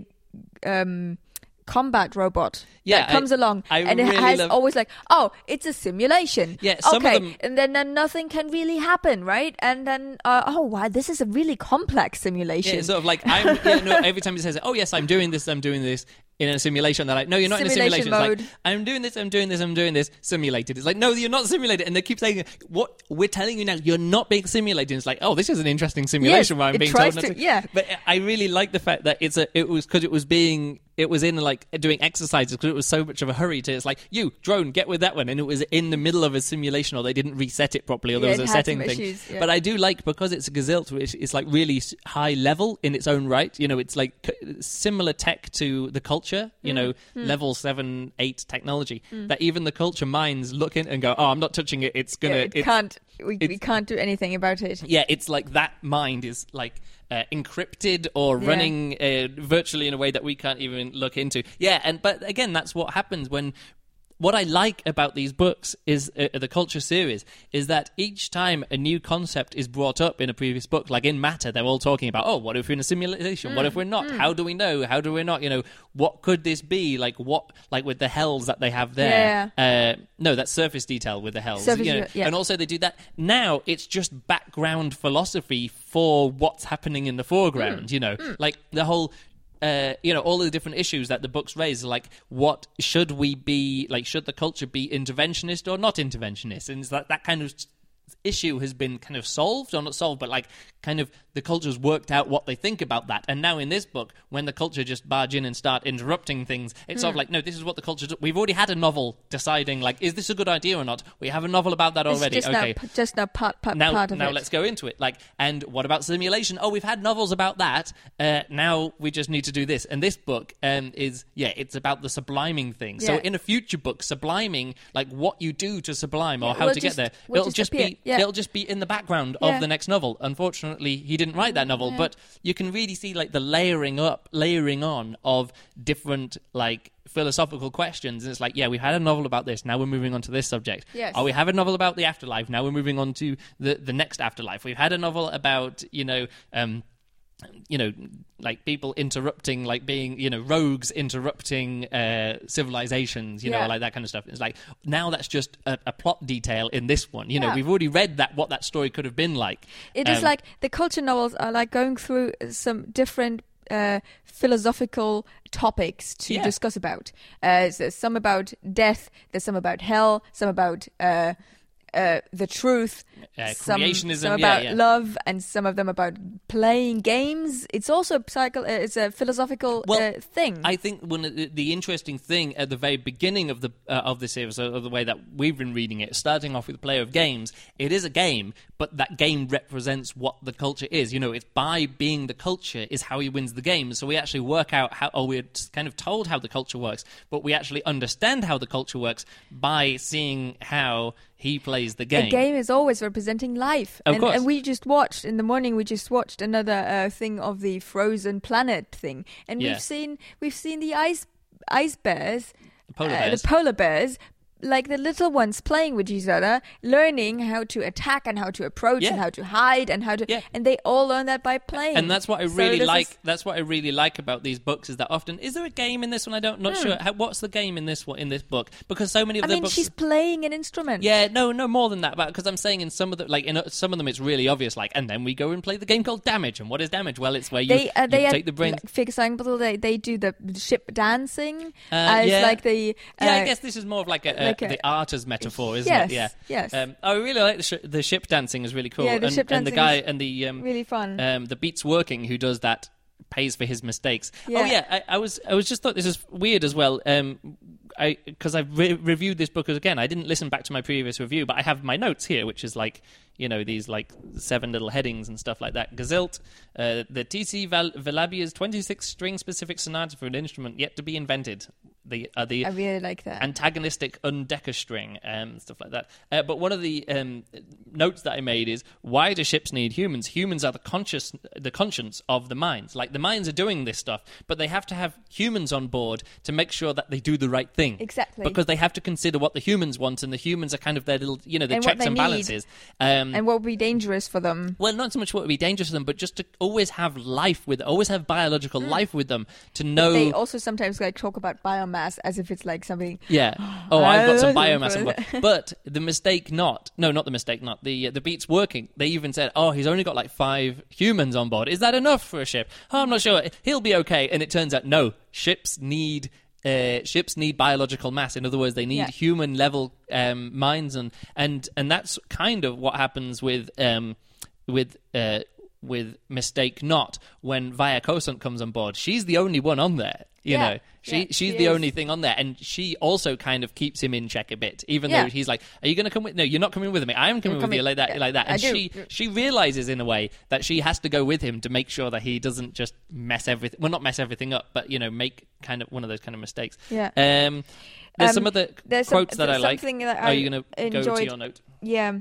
um. combat robot yeah, that comes I, along I and really it has love... always like, oh, it's a simulation. Yeah, some okay, of them... and then, then nothing can really happen, right? And then, uh, oh, wow, this is a really complex simulation. Yeah, sort of like, I'm, yeah, no, every time it says, oh, yes, I'm doing this, I'm doing this, in a simulation, they're like, no, you're not simulation in a simulation. mode. It's like, I'm doing this, I'm doing this, I'm doing this, simulated. It's like, no, you're not simulated. And they keep saying, what we're telling you now, you're not being simulated. And it's like, oh, this is an interesting simulation yes, where I'm it being tries told not to, to. Yeah. But I really like the fact that it's a, it was because it was being, it was in like doing exercises because it was so much of a hurry to, it's like, you, drone, get with that one. And it was in the middle of a simulation or they didn't reset it properly or there yeah, was a it had setting some thing. issues, yeah. But I do like, because it's a Gazilt, which is like really high level in its own right. You know, it's like similar tech to the culture, you mm. know, mm. level seven, eight technology, mm. that even the culture minds look in and go, oh, I'm not touching it. It's going to... Yeah, it it's, can't, we, it's, we can't do anything about it. Yeah, it's like that mind is like... Uh, encrypted or yeah. running uh, virtually in a way that we can't even look into. Yeah, and but again, that's what happens when... What I like about these books is uh, the Culture series is that each time a new concept is brought up in a previous book, like in Matter, they're all talking about, oh, what if we're in a simulation? Mm, what if we're not? Mm. How do we know? How do we not? You know, what could this be? Like what? Like with the hells that they have there. Yeah. Uh, no, that's surface detail with the hells. Surface, you know? yeah. And also they do that. Now it's just background philosophy for what's happening in the foreground. Mm. You know, mm. like the whole... Uh, you know, all of the different issues that the books raise, like what should we be, like should the culture be interventionist or not interventionist? And it's that, that kind of issue has been kind of solved, or not solved, but like kind of the culture's worked out what they think about that. And now in this book, when the culture just barge in and start interrupting things, it's mm. sort of like, no, this is what the culture do. We've already had a novel deciding, like, is this a good idea or not? We have a novel about that it's already. Just okay, now, just now part, part, now, part of now it. let's go into it. Like, and what about simulation? Oh, we've had novels about that. Uh, now we just need to do this. And this book um, is, yeah, it's about the subliming thing. Yeah. So in a future book, subliming, like what you do to sublime or yeah, how we'll to just, get there, we'll it'll just, just be, yeah. it'll just be in the background yeah. of the next novel. Unfortunately, he didn't write that novel, yeah. but you can really see like the layering up, layering on of different like philosophical questions. And it's like, yeah, we've had a novel about this. Now we're moving on to this subject. Yes. Oh, we have a novel about the afterlife. Now we're moving on to the the next afterlife. We've had a novel about, you know, um, you know, like people interrupting, like being, you know, rogues interrupting uh, civilizations, you yeah. know, like that kind of stuff. It's like, now that's just a, a plot detail in this one. You yeah. know, we've already read that, what that story could have been like. It um, is like the culture novels are like going through some different uh, philosophical topics to yeah. discuss about. Uh, so some about death, there's some about hell, some about... Uh, Uh, the truth, uh, some, creationism, some yeah, about yeah. love, and some of them about playing games. It's also psycho- uh, it's a philosophical well, uh, thing. I think one of the, the interesting thing at the very beginning of the uh, of the series, of the way that we've been reading it, starting off with Player of Games, it is a game, but that game represents what the culture is. You know, it's by being the culture is how he wins the game. So we actually work out how, or we're kind of told how the culture works, but we actually understand how the culture works by seeing how he plays the game. A game is always representing life. Of and, course. and we just watched, in the morning, we just watched another uh, thing of the frozen planet thing. And Yeah. we've seen we've seen the ice ice bears, The polar uh, bears. the polar bears, like the little ones playing with each other, learning how to attack and how to approach Yeah. and how to hide and how to... Yeah. And they all learn that by playing. And that's what I So really this like. is- That's what I really like about these books is that often, is there a game in this one? I don't, not Hmm. sure. How, what's the game in this one, in this book? Because so many of I the mean, books. she's playing an instrument. Yeah, no, no more than that. But because I'm saying in some of the, like in some of them, it's really obvious. Like, and then we go and play the game called Damage. And what is Damage? Well, it's where you, They, uh, you they take had, the brain. like, for example, they, they do the ship dancing Uh, as yeah. like the... Yeah, I uh, guess this is more of like a, a, like a- the art as metaphor, isn't yes, it? Yeah. yes. Um, I really like the, sh- the ship dancing is really cool. Yeah, the and, ship and the dancing guy is and the um, really fun. um, the Beats Working who does that pays for his mistakes. Yeah. Oh yeah, I, I was I was just thought this is weird as well. Um, I because I've re- reviewed this book again. I didn't listen back to my previous review, but I have my notes here, which is like, you know, these like seven little headings and stuff like that. Gazilt, uh, the T C Val- Valabia's twenty-six string specific sonata for an instrument yet to be invented. The uh, the I really like that. antagonistic undecker string and um, stuff like that. Uh, but one of the um, notes that I made is, why do ships need humans? Humans are the conscious, the conscience of the mines. Like, the mines are doing this stuff, but they have to have humans on board to make sure that they do the right thing. Exactly. Because they have to consider what the humans want, and the humans are kind of their little, you know, the And what checks they and need. balances. Um, And what would be dangerous for them? well, not so much what would be dangerous to them, but just to always have life with, always have biological life with them to know. They also sometimes like talk about biomass as if it's like something. Yeah. Oh, I've got some I biomass. don't on board. But the mistake not. No, not the mistake not. The uh, the beat's working. They even said, oh, he's only got like five humans on board. Is that enough for a ship? Oh, I'm not sure. He'll be okay. And it turns out, no. Ships need... Uh, ships need biological mass. In other words, they need Yeah. human level um, minds, and, and and that's kind of what happens with um, with uh, with Mistake Not when Vaya Kosant comes on board. She's the only one on there. You Yeah. know, she Yeah, she's she the is. only thing on there, and she also kind of keeps him in check a bit, even Yeah. though he's like, "Are you going to come with? No, you're not coming with me. I am coming You're with you." coming- Like that, yeah, like that. I And do. she she realizes in a way that she has to go with him to make sure that he doesn't just mess everything. Well, not mess everything up, but you know, make kind of one of those kind of mistakes. Yeah. Um, there's Um, some other there's some- quotes that I like. something that Are I you going to go to enjoyed- your note? Yeah.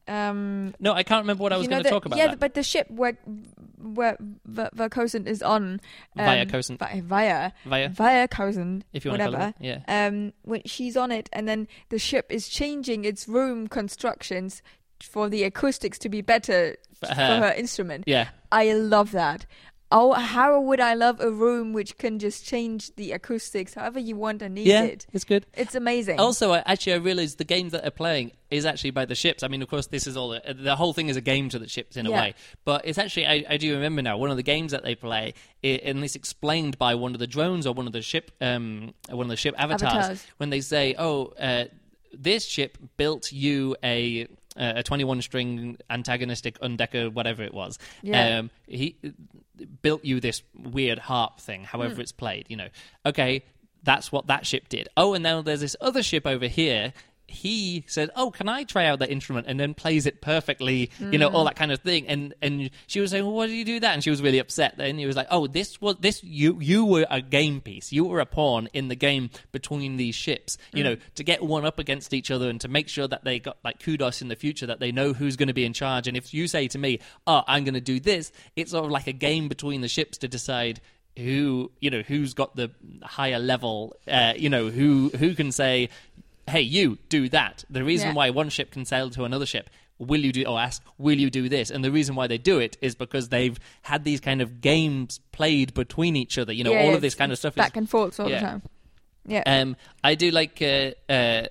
Um, No, I can't remember what I was you know going to the- talk about. Yeah, that. but the ship where where V- Verkosen is on. Um, Via Kosant. Vi- Via. Via? Via Kosant. If you wanna call whatever. it that, yeah. Um, when she's on it, and then the ship is changing its room constructions for the acoustics to be better For for her. her instrument. Yeah. I love that. Oh, how would I love a room which can just change the acoustics however you want and need Yeah, it? it's good. It's amazing. Also, I, actually, I realised the games that they're playing is actually by the ships. I mean, of course, this is all the, the whole thing is a game to the ships in a Yeah. way. But it's actually, I, I do remember now, one of the games that they play, i and it's explained by one of the drones or one of the ship, um, one of the ship avatars, Avatars. when they say, "Oh, uh, this ship built you a." Uh, a twenty-one string antagonistic undecker, whatever it was. Yeah. Um, he built you this weird harp thing, however it's played, you know. Okay, that's what that ship did. Oh, and now there's this other ship over here. He said, oh, can I try out that instrument? And then plays it perfectly, you know, all that kind of thing. And and she was saying, well, why did you do that? And she was really upset. Then he was like, oh, this was this you you were a game piece. You were a pawn in the game between these ships, you know, to get one up against each other and to make sure that they got like kudos in the future, that they know who's going to be in charge. And if you say to me, oh, I'm going to do this, it's sort of like a game between the ships to decide who, you know, who's got the higher level, uh, you know, who who can say, hey, you do that. The reason Yeah. why one ship can sail to another ship, will you do, or ask, will you do this? And the reason why they do it is because they've had these kind of games played between each other. You know, Yeah, all yeah, of this kind of stuff back is. and forth all yeah. the time. Yeah. Um, I do like. Uh, uh,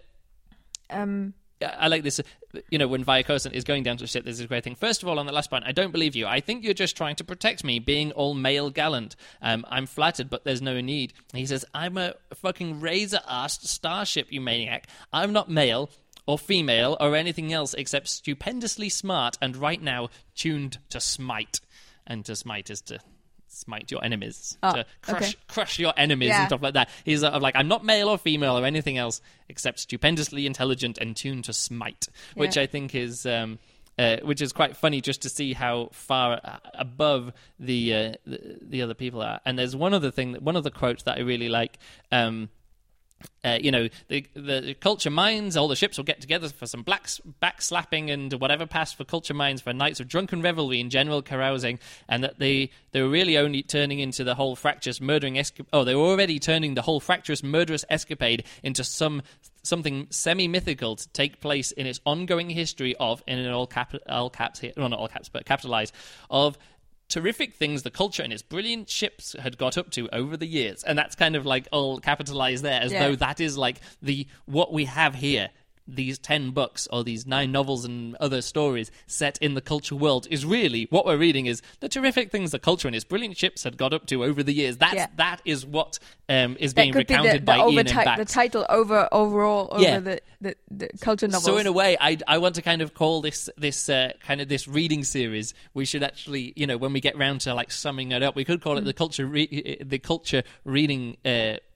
um. I like this, you know, when Vaya Kosant is going down to the ship, there's a great thing. First of all, on the last point, I don't believe you. I think you're just trying to protect me, being all male gallant. Um, I'm flattered, but there's no need. He says, I'm a fucking razor-assed starship, you maniac. I'm not male or female or anything else except stupendously smart and right now tuned to smite. And to smite is to smite your enemies, Oh, to crush okay. crush your enemies Yeah. and stuff like that. He's sort of like, I'm not male or female or anything else except stupendously intelligent and tuned to smite, which Yeah. I think is um, uh, which is quite funny just to see how far uh, above the, uh, the the other people are. And there's one other thing, one of the quotes that I really like. Um, Uh, you know, the the culture mines, all the ships will get together for some black, backslapping and whatever passed for culture mines for nights of drunken revelry and general carousing, and that they, they were really only turning into the whole fractious murdering escapade. Oh, they were already turning the whole fractious murderous escapade into some something semi-mythical to take place in its ongoing history of, in an all, cap, all caps here, well, not all caps, but capitalized, of terrific things the culture and its brilliant ships had got up to over the years. And that's kind of like all capitalized there, as Yeah. though that is like the what we have here. These ten books or these nine novels and other stories set in the culture world is really what we're reading is the terrific things the culture and its brilliant ships had got up to over the years. That's Yeah. that is what um, is That being could be recounted the, the, by over Ian M. ti- the Bax. title over overall over Yeah. the, the, the culture novels. So in a way, I, I want to kind of call this this uh, kind of this reading series. We should actually, you know, when we get round to like summing it up, we could call it the culture re- the culture reading uh,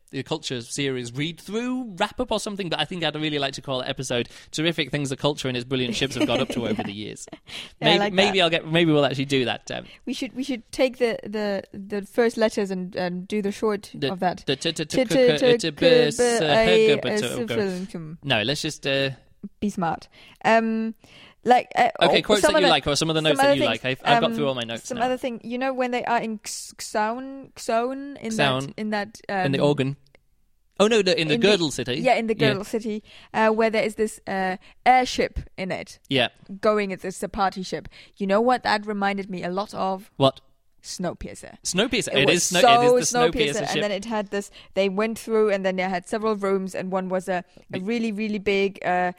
the culture series read through wrap up or something, but I think I'd really like to call it episode "Terrific Things the Culture and His Brilliant Ships Have Got Up to Over the Years." Yeah, Maybe, I like maybe that. I'll get. Maybe we'll actually do that. Um, We should we should take the the, the first letters and, and do the short the- of that. the t- t- t- T- c- t- c- t- t- bus- b- uh, a- hug- but- a- uh, go. syphil- No, let's just. Uh, Be smart. Um, like uh, okay, oh, quotes some that you other- like, or some of the some notes that other you things, like. I've, I've got um, through all my notes Some now. other thing, you know, when they are in X- Xaun, Xaun in Xaun. that in that um, in the organ. Oh no, the, in the in Girdle City. Yeah, in the Girdle City, uh, where there is this uh, airship in it Yeah. going. It's it's a party ship. You know what that reminded me a lot of? What? Snowpiercer. Snowpiercer. It, It was is Snow. so it is the Snowpiercer, ship. and then it had this. They went through, and then they had several rooms, and one was a, a really, really big uh,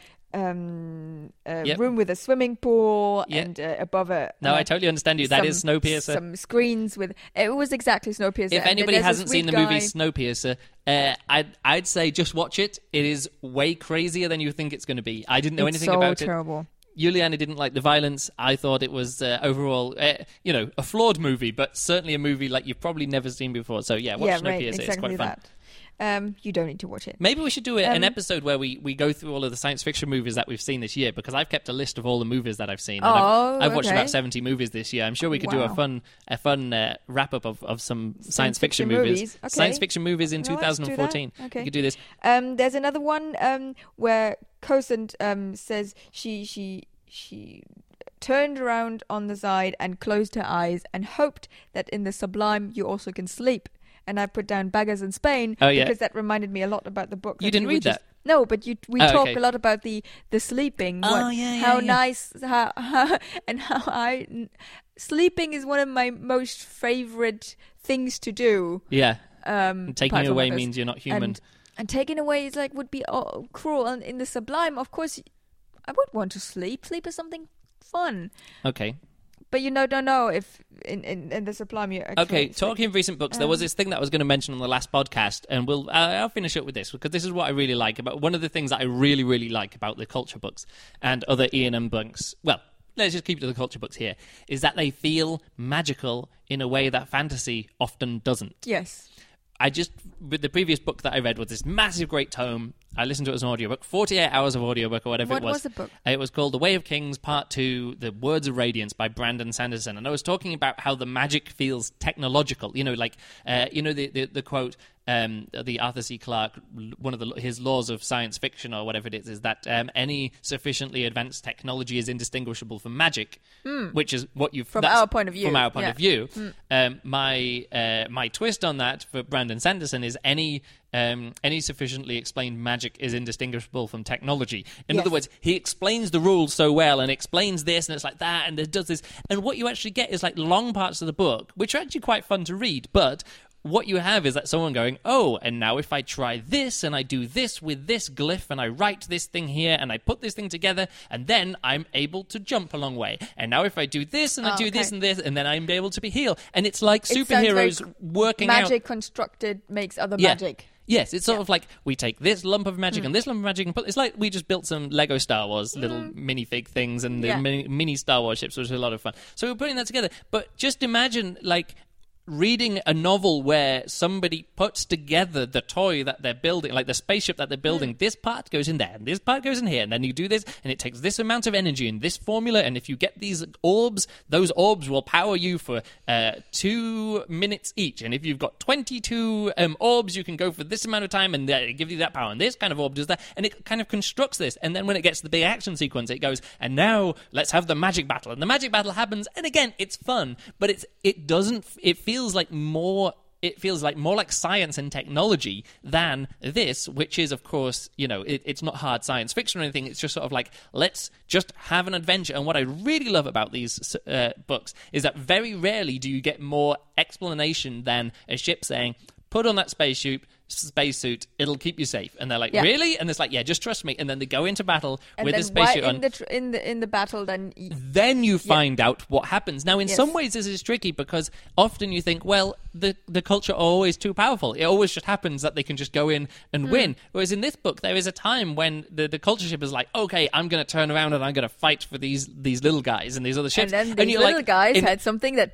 um, uh, Yep. room with a swimming pool, Yeah. and uh, above a. No, uh, I totally understand you. That some, is Snowpiercer. Some screens with. It was exactly Snowpiercer. If and anybody there's this hasn't seen the weird movie guy- Snowpiercer, uh, I'd I'd say just watch it. It is way crazier than you think it's going to be. I didn't know it's anything so about terrible. it. Juliana didn't like the violence. I thought it was uh, overall, uh, you know, a flawed movie, but certainly a movie like you've probably never seen before. So yeah, watch Yeah, Snowpiercer. right. It's Exactly quite fun. that. Um, you don't need to watch it. Maybe we should do a, an Um, episode where we, we go through all of the science fiction movies that we've seen this year, because I've kept a list of all the movies that I've seen. And Oh, I've, I've watched okay. about seventy movies this year. I'm sure we could do a Wow. fun a fun uh, wrap up of, of some science, fiction, fiction movies. movies. Okay. Science fiction movies in No, let's do that. twenty fourteen. Okay. We could do this. Um, there's another one um, where Cosent um, says she she she turned around on the side and closed her eyes and hoped that in the sublime you also can sleep. And I put down Beggars in Spain Oh, yeah. because that reminded me a lot about the book. You that didn't were read just- that? No, but you we Oh, talk okay. a lot about the the sleeping. Oh, what- yeah, yeah, how yeah. nice how, how and how I n- sleeping is one of my most favorite things to do. Yeah. Um, And taking apart from away others. means you're not human. And, and taking away is like would be oh, cruel. And in the sublime, of course, I would want to sleep. Sleep is something fun. Okay. But you know, don't know if in, in, in the sublime you actually Okay, sleep. talking of recent books, there was Um, this thing that I was going to mention on the last podcast, and we'll uh, I'll finish up with this, because this is what I really like about one of the things that I really, really like about the culture books and other E and M books. Well, let's just keep to the culture books here, is that they feel magical in a way that fantasy often doesn't. Yes. I just, with the previous book that I read was this massive, great tome. I listened to it as an audiobook, forty-eight hours of audiobook or whatever What it was. was the book? It was called The Way of Kings, Part two, The Words of Radiance by Brandon Sanderson. And I was talking about how the magic feels technological. You know, like, uh, you know, the, the, the quote, um, the Arthur C. Clarke, one of the, his laws of science fiction or whatever it is, is that um, any sufficiently advanced technology is indistinguishable from magic, which is what you've... From that's- our point of view, From our point yeah. of view. Um, my uh, my twist on that for Brandon Sanderson is any um, any sufficiently explained magic is indistinguishable from technology. In Yes. other words, he explains the rules so well and explains this and it's like that and it does this, and what you actually get is like long parts of the book which are actually quite fun to read, but what you have is that someone going, oh, and now if I try this and I do this with this glyph and I write this thing here and I put this thing together and then I'm able to jump a long way. And now if I do this and I Oh, do this okay. and this and then I'm able to be healed. And it's like It sounds very superheroes c- working out. Magic constructed makes other Yeah. magic. Yes, it's sort Yeah. of like we take this lump of magic and this lump of magic and put. It's like we just built some Lego Star Wars little minifig things and the Yeah. mini, mini Star Wars ships, which was a lot of fun. So we're putting that together. But just imagine, like, reading a novel where somebody puts together the toy that they're building, like the spaceship that they're building. This part goes in there, and this part goes in here, and then you do this, and it takes this amount of energy and this formula, and if you get these orbs, those orbs will power you for uh, two minutes each, and if you've got twenty-two um, orbs, you can go for this amount of time, and they give you that power, and this kind of orb does that, and it kind of constructs this, and then when it gets to the big action sequence, it goes, and now let's have the magic battle, and the magic battle happens, and again, it's fun, but it's it doesn't, it feels like more it feels like more like science and technology than this, which is, of course, you know, it, it's not hard science fiction or anything. It's just sort of like, let's just have an adventure. And what I really love about these uh, books is that very rarely do you get more explanation than a ship saying, put on that spacesuit, spacesuit, it'll keep you safe. And they're like, Yeah. really? And it's like, yeah, just trust me. And then they go into battle And with then the spacesuit why on. in the tr- in the in the battle then y- Then you find out what happens. Now, in Yes. some ways, this is tricky because often you think, well, the, the culture are always too powerful. It always just happens that they can just go in and Hmm. win. Whereas in this book, there is a time when the, the culture ship is like, okay, I'm going to turn around and I'm going to fight for these these little guys and these other ships. and then these you're little like, guys in- had something that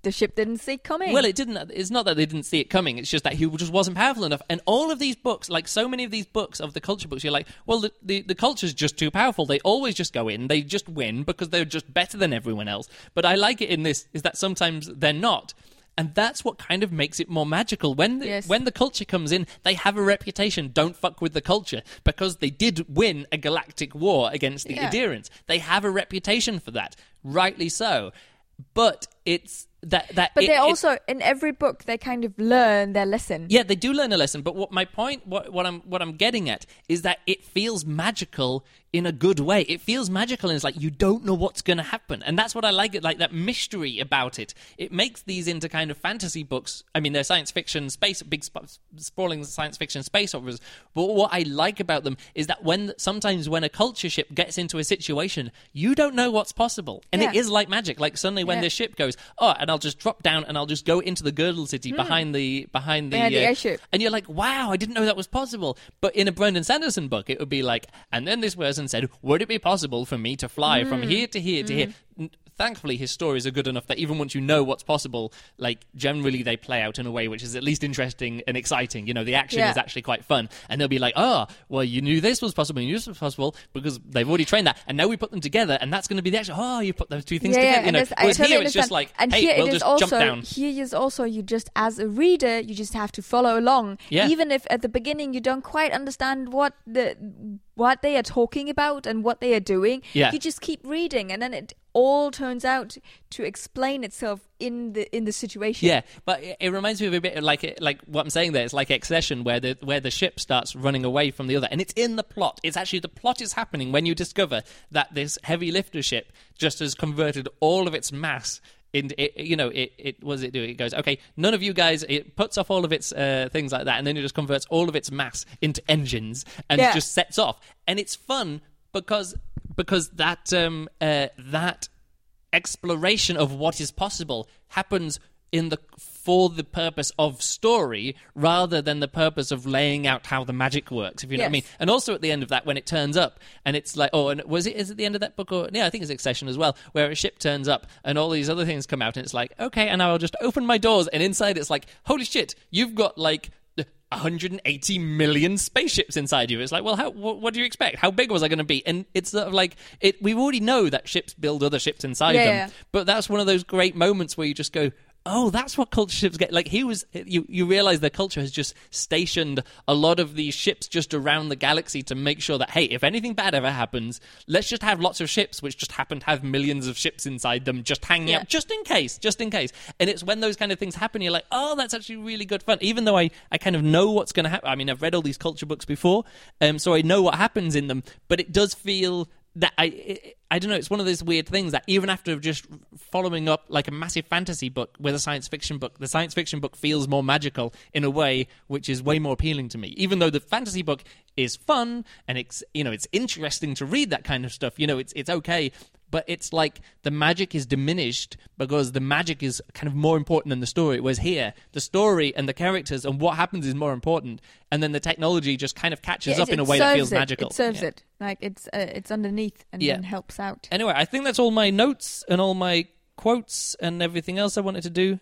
the ship didn't see coming. Well, it didn't. It's not that they didn't see it coming. It's just that he just wasn't powerful enough. And all of these books, like so many of these books of the culture books, you're like, well, the, the, the culture's just too powerful. They always just go in. They just win because they're just better than everyone else. But I like it in this, is that sometimes they're not. And that's what kind of makes it more magical. When the, Yes. when the culture comes in, they have a reputation. Don't fuck with the culture. Because they did win a galactic war against the Yeah. Adirans. They have a reputation for that. Rightly so. But it's... That, that But it, they it- also, in every book, they kind of learn their lesson. yeah, they do learn a lesson. But what my point, what, what I'm, what I'm getting at, is that it feels magical in a good way. It feels magical, and it's like you don't know what's going to happen, and that's what I like. It like that mystery about it. It makes these into kind of fantasy books. I mean, they're science fiction, space, big sp- sprawling science fiction space operas. But what I like about them is that when sometimes when a culture ship gets into a situation, you don't know what's possible, and it Yeah. is like magic. Like suddenly, when Yeah. this ship goes, oh, and I'll just drop down and I'll just go into the Girdle City behind the behind the, Behind the uh, airship. and you're like, wow, I didn't know that was possible. But in a Brandon Sanderson book, it would be like, and then this person said, would it be possible for me to fly from here to here to here? N- Thankfully, his stories are good enough that even once you know what's possible, like, generally they play out in a way which is at least interesting and exciting. You know, the action Yeah. is actually quite fun. And they'll be like, oh, well, you knew this was possible, you knew this was possible, because they've already trained that, and now we put them together, and that's going to be the action. Oh, you put those two things yeah, together. yeah, You and know, that's- I whereas totally here it's just understand. like, and hey, here we'll it is just also, jump down. Here is also, you just, as a reader, you just have to follow along. Yeah. Even if at the beginning you don't quite understand what the what they are talking about and what they are doing, Yeah. you just keep reading, and then it all turns out to explain itself in the in the situation. Yeah, but it, it reminds me of a bit like it, like what I'm saying there. It's like Accession, where the where the ship starts running away from the other, and it's in the plot. It's actually the plot is happening when you discover that this heavy lifter ship just has converted all of its mass. In, it, you know, it, it what does it do? It goes, okay, none of you guys. It puts off all of its uh, things like that, and then it just converts all of its mass into engines and Yeah. just sets off. And it's fun because because that um, uh, that exploration of what is possible happens in the for the purpose of story rather than the purpose of laying out how the magic works, if you know what I Yes. mean. And also at the end of that, when it turns up and it's like, oh, and was it is it the end of that book? Or yeah, I think it's Accession as well, where a ship turns up and all these other things come out, and it's like, okay, and now I'll just open my doors, and inside it's like, holy shit, you've got like one hundred eighty million spaceships inside you. It's like, well, how, what, what do you expect? How big was I going to be? And it's sort of like, it. we already know that ships build other ships inside Yeah, them, yeah. but that's one of those great moments where you just go, oh, that's what culture ships get. Like, he was, you, you realize the culture has just stationed a lot of these ships just around the galaxy to make sure that, hey, if anything bad ever happens, let's just have lots of ships which just happen to have millions of ships inside them just hanging Yeah. out, just in case, just in case. And it's when those kind of things happen, you're like, oh, that's actually really good fun. Even though I, I kind of know what's going to happen. I mean, I've read all these culture books before, um, so I know what happens in them, but it does feel that I, I I don't know, it's one of those weird things that even after just following up like a massive fantasy book with a science fiction book, the science fiction book feels more magical in a way which is way more appealing to me. Even though the fantasy book is fun and it's, you know, it's interesting to read that kind of stuff, you know, it's it's okay, but it's like the magic is diminished because the magic is kind of more important than the story. Whereas here, the story and the characters and what happens is more important, and then the technology just kind of catches Yeah, up it- in a it way that serves feels it. magical. It serves Yeah. it. Like, it's uh, it's underneath and Yeah. then helps out. Anyway, I think that's all my notes and all my quotes and everything else I wanted to do.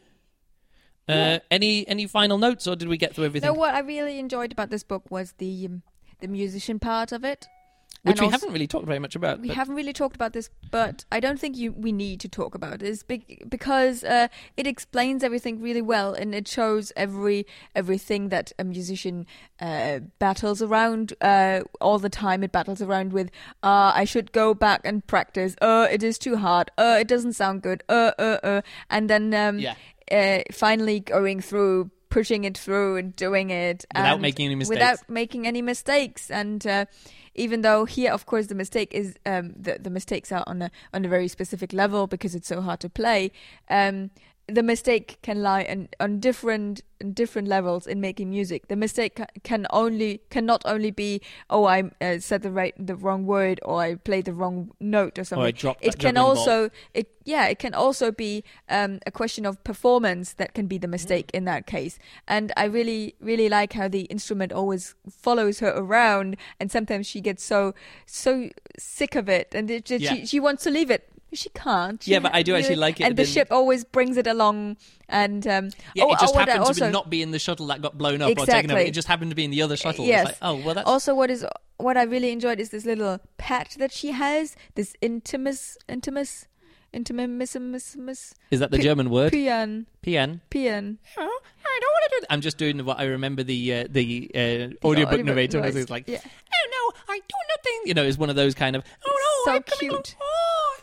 Uh, Yeah. Any any final notes, or did we get through everything? No, what I really enjoyed about this book was the um, the musician part of it. Which And we also- haven't really talked very much about. We but- haven't really talked about this, but I don't think you we need to talk about this big, because uh, it explains everything really well, and it shows every everything that a musician uh, battles around uh, all the time. It battles around with, uh, I should go back and practice. Uh, it is too hard. Uh, it doesn't sound good. Uh, uh, uh, and then um, Yeah. uh, finally going through, pushing it through, and doing it Without and making any mistakes. Without making any mistakes, and. Uh, Even though here, of course, the mistake is um, the the mistakes are on a on a very specific level because it's so hard to play. Um, the mistake can lie on, on different on different levels in making music. The mistake ca- can only cannot only be, oh, I uh, said the right the wrong word, or I played the wrong note or something. I dropped it that can juggling also it yeah it can also be um, a question of performance that can be the mistake in that case. And I really really like how the instrument always follows her around, and sometimes she gets so so sick of it, and it just, Yeah. she she wants to leave it. she can't. She Yeah, but I do ha- actually like it. And the then- ship always brings it along. And um, Yeah, oh, it just oh, what I happened also, to be not be in the shuttle that got blown up or taken Exactly. over. It just happened to be in the other shuttle. Yes. It's like, oh, well, that's... Also, what is what I really enjoyed is this little pet that she has. This intimus, intimus, intimus. Is that the P- German word? Pian, Pian. pian. Oh, I don't want to do that. I'm just doing what I remember the uh, the uh, audiobook audiobook narrator was. voice. It's like, Yeah. oh no, I do nothing. You know, it's one of those kind of, oh no, So I'm coming along. cute. Oh,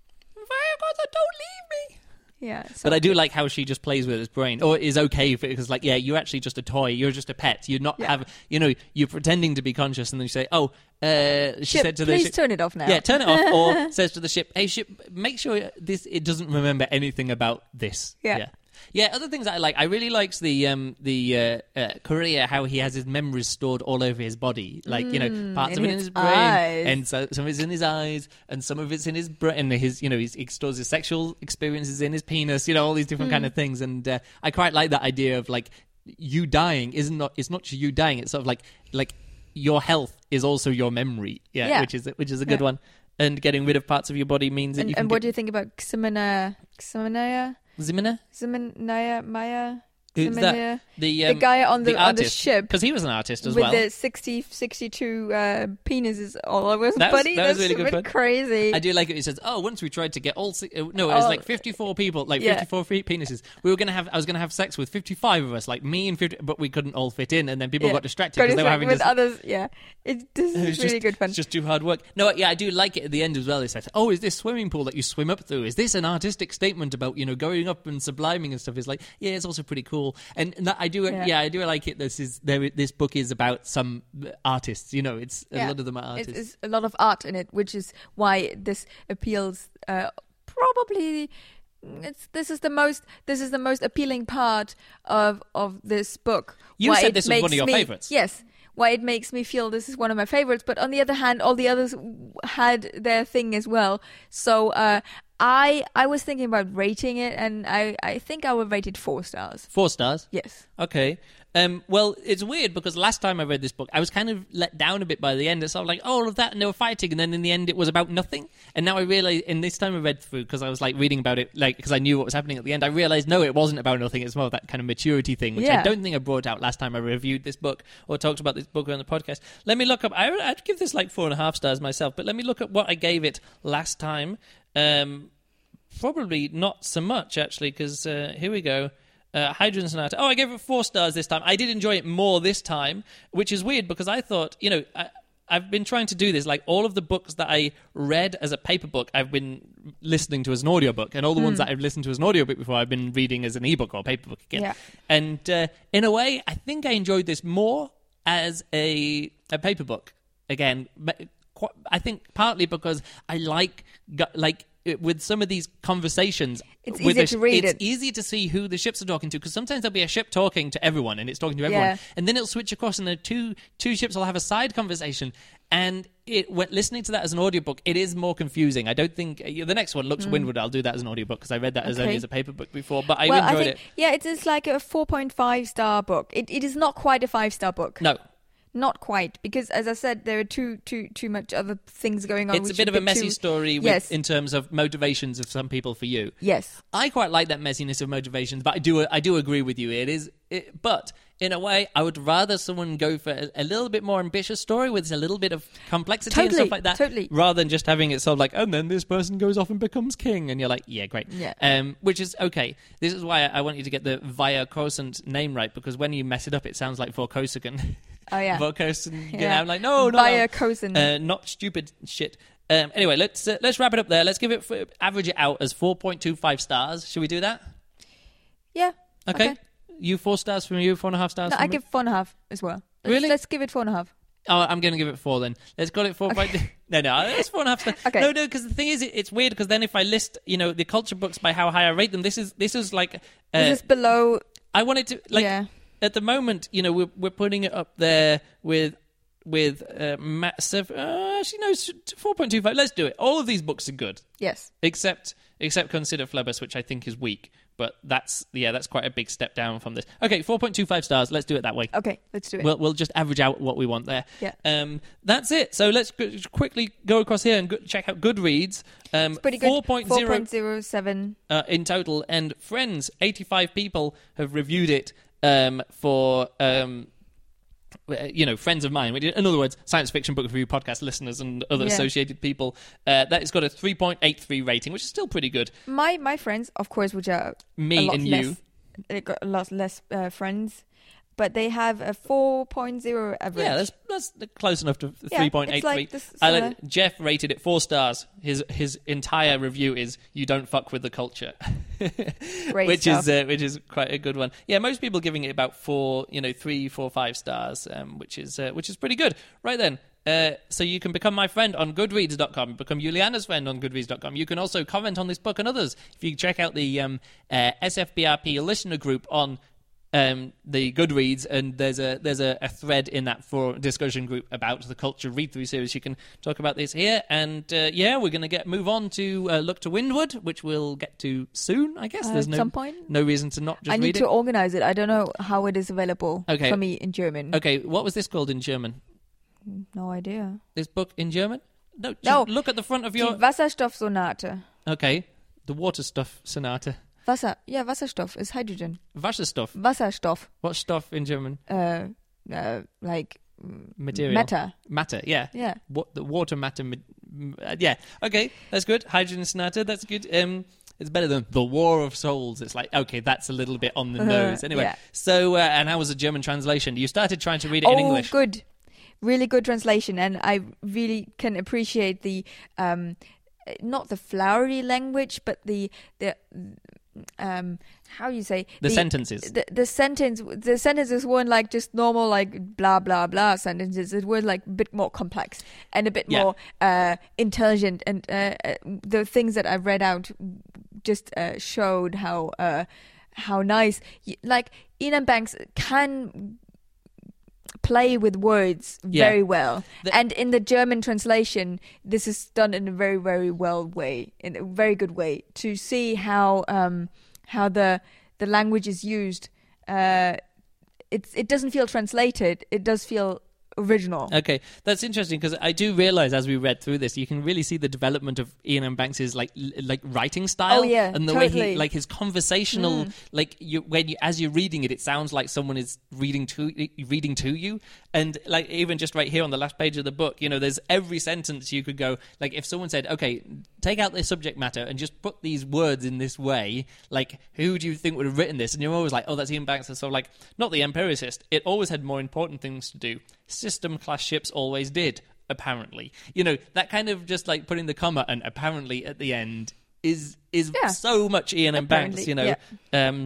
Viagosa, don't leave me. Yeah. So But I do like how she just plays with his brain, or is okay for it, because, like, yeah, you're actually just a toy. You're just a pet. You're not Yeah. have, you know, you're pretending to be conscious, and then you say, oh, uh, she ship, said to the please ship, turn it off now. yeah, turn it off, or says to the ship, hey, ship, make sure this it doesn't remember anything about this. Yeah. yeah. Yeah, other things that I like. I really likes the um the uh, uh, Korea, how he has his memories stored all over his body, like you know, parts in of it in his his brain, eyes. and so, some of it's in his eyes, and some of it's in his brain. And his, you know, he's, he stores his sexual experiences in his penis. You know, all these different kind of things. And uh, I quite like that idea of like you dying isn't not it's not just you dying. It's sort of like like your health is also your memory. Yeah, Yeah. which is which is a good Yeah. one. And getting rid of parts of your body means that And, you can and what get do you think about Ximenea? Ximenea? Zimina. Ximenea Maya? Who's that? Ximenea? The The um, guy on the, on the artist. ship. Because he was an artist as with well. the sixty, sixty-two uh, penises all over his That was- body. that was That's really a good bit fun. crazy. I do like it. He says, "Oh, once we tried to get all si- uh, no, it was Oh, like fifty-four people, like yeah. fifty-four fe- penises. We were gonna have, I was gonna have sex with fifty-five of us, like me and fifty, but we couldn't all fit in, and then people Yeah. got distracted Got because they were having with to." others. Yeah, it, this It is was really just, good fun. It's just too hard work. No, yeah, I do like it at the end as well. It says, "Oh, is this swimming pool that you swim up through? Is this an artistic statement about you know going up and subliming and stuff?" It's like, yeah, it's also pretty cool. And that, I do, yeah. Yeah. I do like it. This is there. This book is about some artists. You know, it's a Yeah. lot of them are It's, artists. it's a lot of art in it, which is why this appeals. Uh, probably, it's this is the most this is the most appealing part of of this book. You Why said it this was one of makes your me- favourites. Yes. Why it makes me feel this is one of my favorites, but on the other hand, all the others had their thing as well. So uh, I I was thinking about rating it, and I, I think I would rate it four stars. Four stars. Yes. Okay. Um, well, it's weird because last time I read this book, I was kind of let down a bit by the end. It's sort of like, oh, all of that, and they were fighting, and then in the end, it was about nothing. And now I realize, and this time I read through because I was like reading about it, like because I knew what was happening at the end. I realized no, it wasn't about nothing. It's more of that kind of maturity thing, which I Yeah. don't think I brought out last time I reviewed this book or talked about this book on the podcast. Let me look up. I, I'd give this like four and a half stars myself, but let me look at what I gave it last time. Um, probably not so much actually, because uh, here we go. Uh, Hydrogen Sonata. Oh, I gave it four stars this time. I did enjoy it more this time, which is weird because I thought, you know, I, I've been trying to do this. Like all of the books that I read as a paper book, I've been listening to as an audiobook, and all the ones that I've listened to as an audiobook before, I've been reading as an ebook or paper book again. Yeah. And uh, in a way, I think I enjoyed this more as a a paper book again. But qu- I think partly because I like gu- like. it- with some of these conversations, It's with easier the sh- to read it's it. easy to see who the ships are talking to, because sometimes there'll be a ship talking to everyone and it's talking to everyone, Yeah. and then it'll switch across and the two two ships will have a side conversation, and it when listening to that as an audiobook, it is more confusing. I don't think uh, the next one, Lux Windward, I'll do that as an audiobook because I read that as only Okay. as a paper book before, but I well, enjoyed I think, it. yeah, it is like a four point five star book. It it is not quite a five star book. No, Not quite, because as I said, there are too too too much other things going on. it's a which bit of a bit messy too- story with, Yes. in terms of motivations of some people for you. Yes. I quite like that messiness of motivations, but I do I do agree with you. It is, it, but in a way, I would rather someone go for a, a little bit more ambitious story with a little bit of complexity and Totally, stuff like that, totally. rather than just having it sort of like, and then this person goes off and becomes king, and you're like, yeah, great, Yeah. um, which is okay. This is why I, I want you to get the Via Cosent name right, because when you mess it up, it sounds like Vorkosuken. Oh yeah. Vorkosuken. Yeah. I'm like, no, no, Via Cosin. uh, not stupid shit. Um, anyway, let's uh, let's wrap it up there. Let's give it for, average it out as four point two five stars. Should we do that? yeah. Okay. Okay. You four stars from you, four and a half stars No, from I me? give four and a half as well. Let's, Really? Let's give it four and a half. Oh, I'm going to give it four then. Let's call it four. Point... no, no, it's four and a half stars. Okay. No, no, because the thing is, it, it's weird because then if I list, you know, the culture books by how high I rate them, this is this is like, uh, This is below. I wanted to like yeah. at the moment, you know, we're we're putting it up there with with uh, massive. Uh, actually, no, four point two five. Let's do it. All of these books are good. Yes. Except, except consider Phlebas, which I think is weak. But that's yeah, that's quite a big step down from this. Okay, four point two five stars. Let's do it that way. Okay, let's do it. We'll we'll just average out what we want there. Yeah. Um, that's it. So let's go- quickly go across here and go- check out Goodreads. Um, It's pretty good. four point four point oh seven uh, in total, and Friends, eighty-five people have reviewed it um, for. Um, you know, friends of mine. In other words, science fiction book review podcast listeners and other Yeah. associated people. Uh, that it's got a three point eight three rating, which is still pretty good. My my friends, of course, which are Me a lot and less, you. they got a lot less uh, friends, but they have a four point oh average. Yeah, that's that's close enough to Yeah, three point eight it's three. like this I sort like, Jeff rated it four stars. His his entire review is "You don't fuck with the culture," Great which stuff. is uh, which is quite a good one. Yeah, most people giving it about four, you know, three, four, five stars, um, which is uh, which is pretty good. Right then. Uh, so you can become my friend on goodreads dot com, become Juliana's friend on goodreads dot com. You can also comment on this book and others. If you check out the um, uh, S F B R P listener group on um, the Goodreads, and there's a there's a, a thread in that for discussion group about the Culture read-through series. You can talk about this here, and uh, yeah, we're going to get move on to uh, Look to Windward, which we'll get to soon, I guess. Uh, There's at no some point. no reason to not just I read need it. to organize it. I don't know how it is available Okay. for me in German. Okay, what was this called in German? No idea. This book in German? No, just No. look at the front of Die your. Wasserstoffsonate. Okay, the water stuff sonata. Wasser. Yeah, Wasserstoff is hydrogen. Wasserstoff. Wasserstoff. What's stuff in German? Uh, uh, like mm, Material. matter. Matter, yeah. Yeah. What the water matter? ma- m- uh, Yeah. Okay, that's good. Hydrogen sonata, that's good. Um, it's better than the War of Souls. It's like okay, that's a little bit on the Uh, nose. Anyway, yeah. so uh, and how was the German translation? You started trying to read it oh, in English. good. Really good translation, and I really can appreciate the um, not the flowery language, but the the um, how you say The sentences. The, the sentence, the sentences weren't like just normal like blah blah blah sentences. It were like a bit more complex and a bit Yeah. more uh, intelligent. And uh, uh, the things that I read out just uh, showed how uh, how nice. Y- Like Ian Banks can play with words Yeah. very well, The- and in the German translation, this is done in a very, very well way, in a very good way, to see how um, how the the language is used. Uh, it's it doesn't feel translated; it does feel original. Okay, that's interesting because I do realize as we read through this, you can really see the development of Ian M. Banks's like l- like writing style. Oh, yeah, and the way he totally. like his conversational like you when you as you're reading it, it sounds like someone is reading to reading to you. And like even just right here on the last page of the book, you know, there's every sentence you could go like if someone said, okay, take out this subject matter and just put these words in this way, like who do you think would have written this? And you're always like, oh, that's Ian Banks. And so like not the empiricist. It always had more important things to do. System class ships always did, apparently. You know, that kind of just like putting the comma and apparently at the end is is Yeah. so much Ian and Banks, Apparently, you know. yeah. Um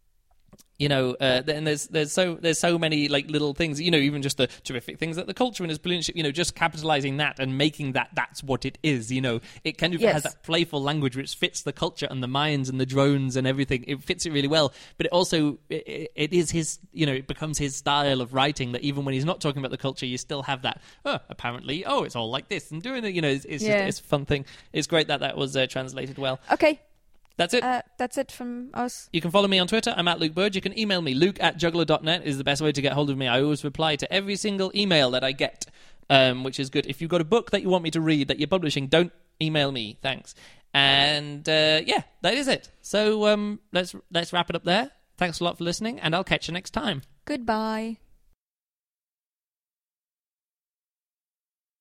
you know, uh, and there's there's so there's so many like little things, you know, even just the terrific things that the culture and his brilliant ship, you know, just capitalizing that and making that that's what it is, you know. It kind of Yes. has that playful language which fits the culture and the minds and the drones and everything. It fits it really well, but it also it, it is his, you know, it becomes his style of writing that even when he's not talking about the culture, you still have that. Oh, apparently, oh, it's all like this and doing it. You know, it's, it's Yeah. just it's a fun thing. It's great that that was uh, translated well. Okay, That's it. uh, that's it from us. You can follow me on Twitter. I'm at Luke Bird. You can email me. Luke at juggler dot net is the best way to get hold of me. I always reply to every single email that I get, um, which is good. If you've got a book that you want me to read that you're publishing, don't email me. Thanks. And uh, yeah, that is it. So um, let's let's wrap it up there. Thanks a lot for listening, and I'll catch you next time. Goodbye.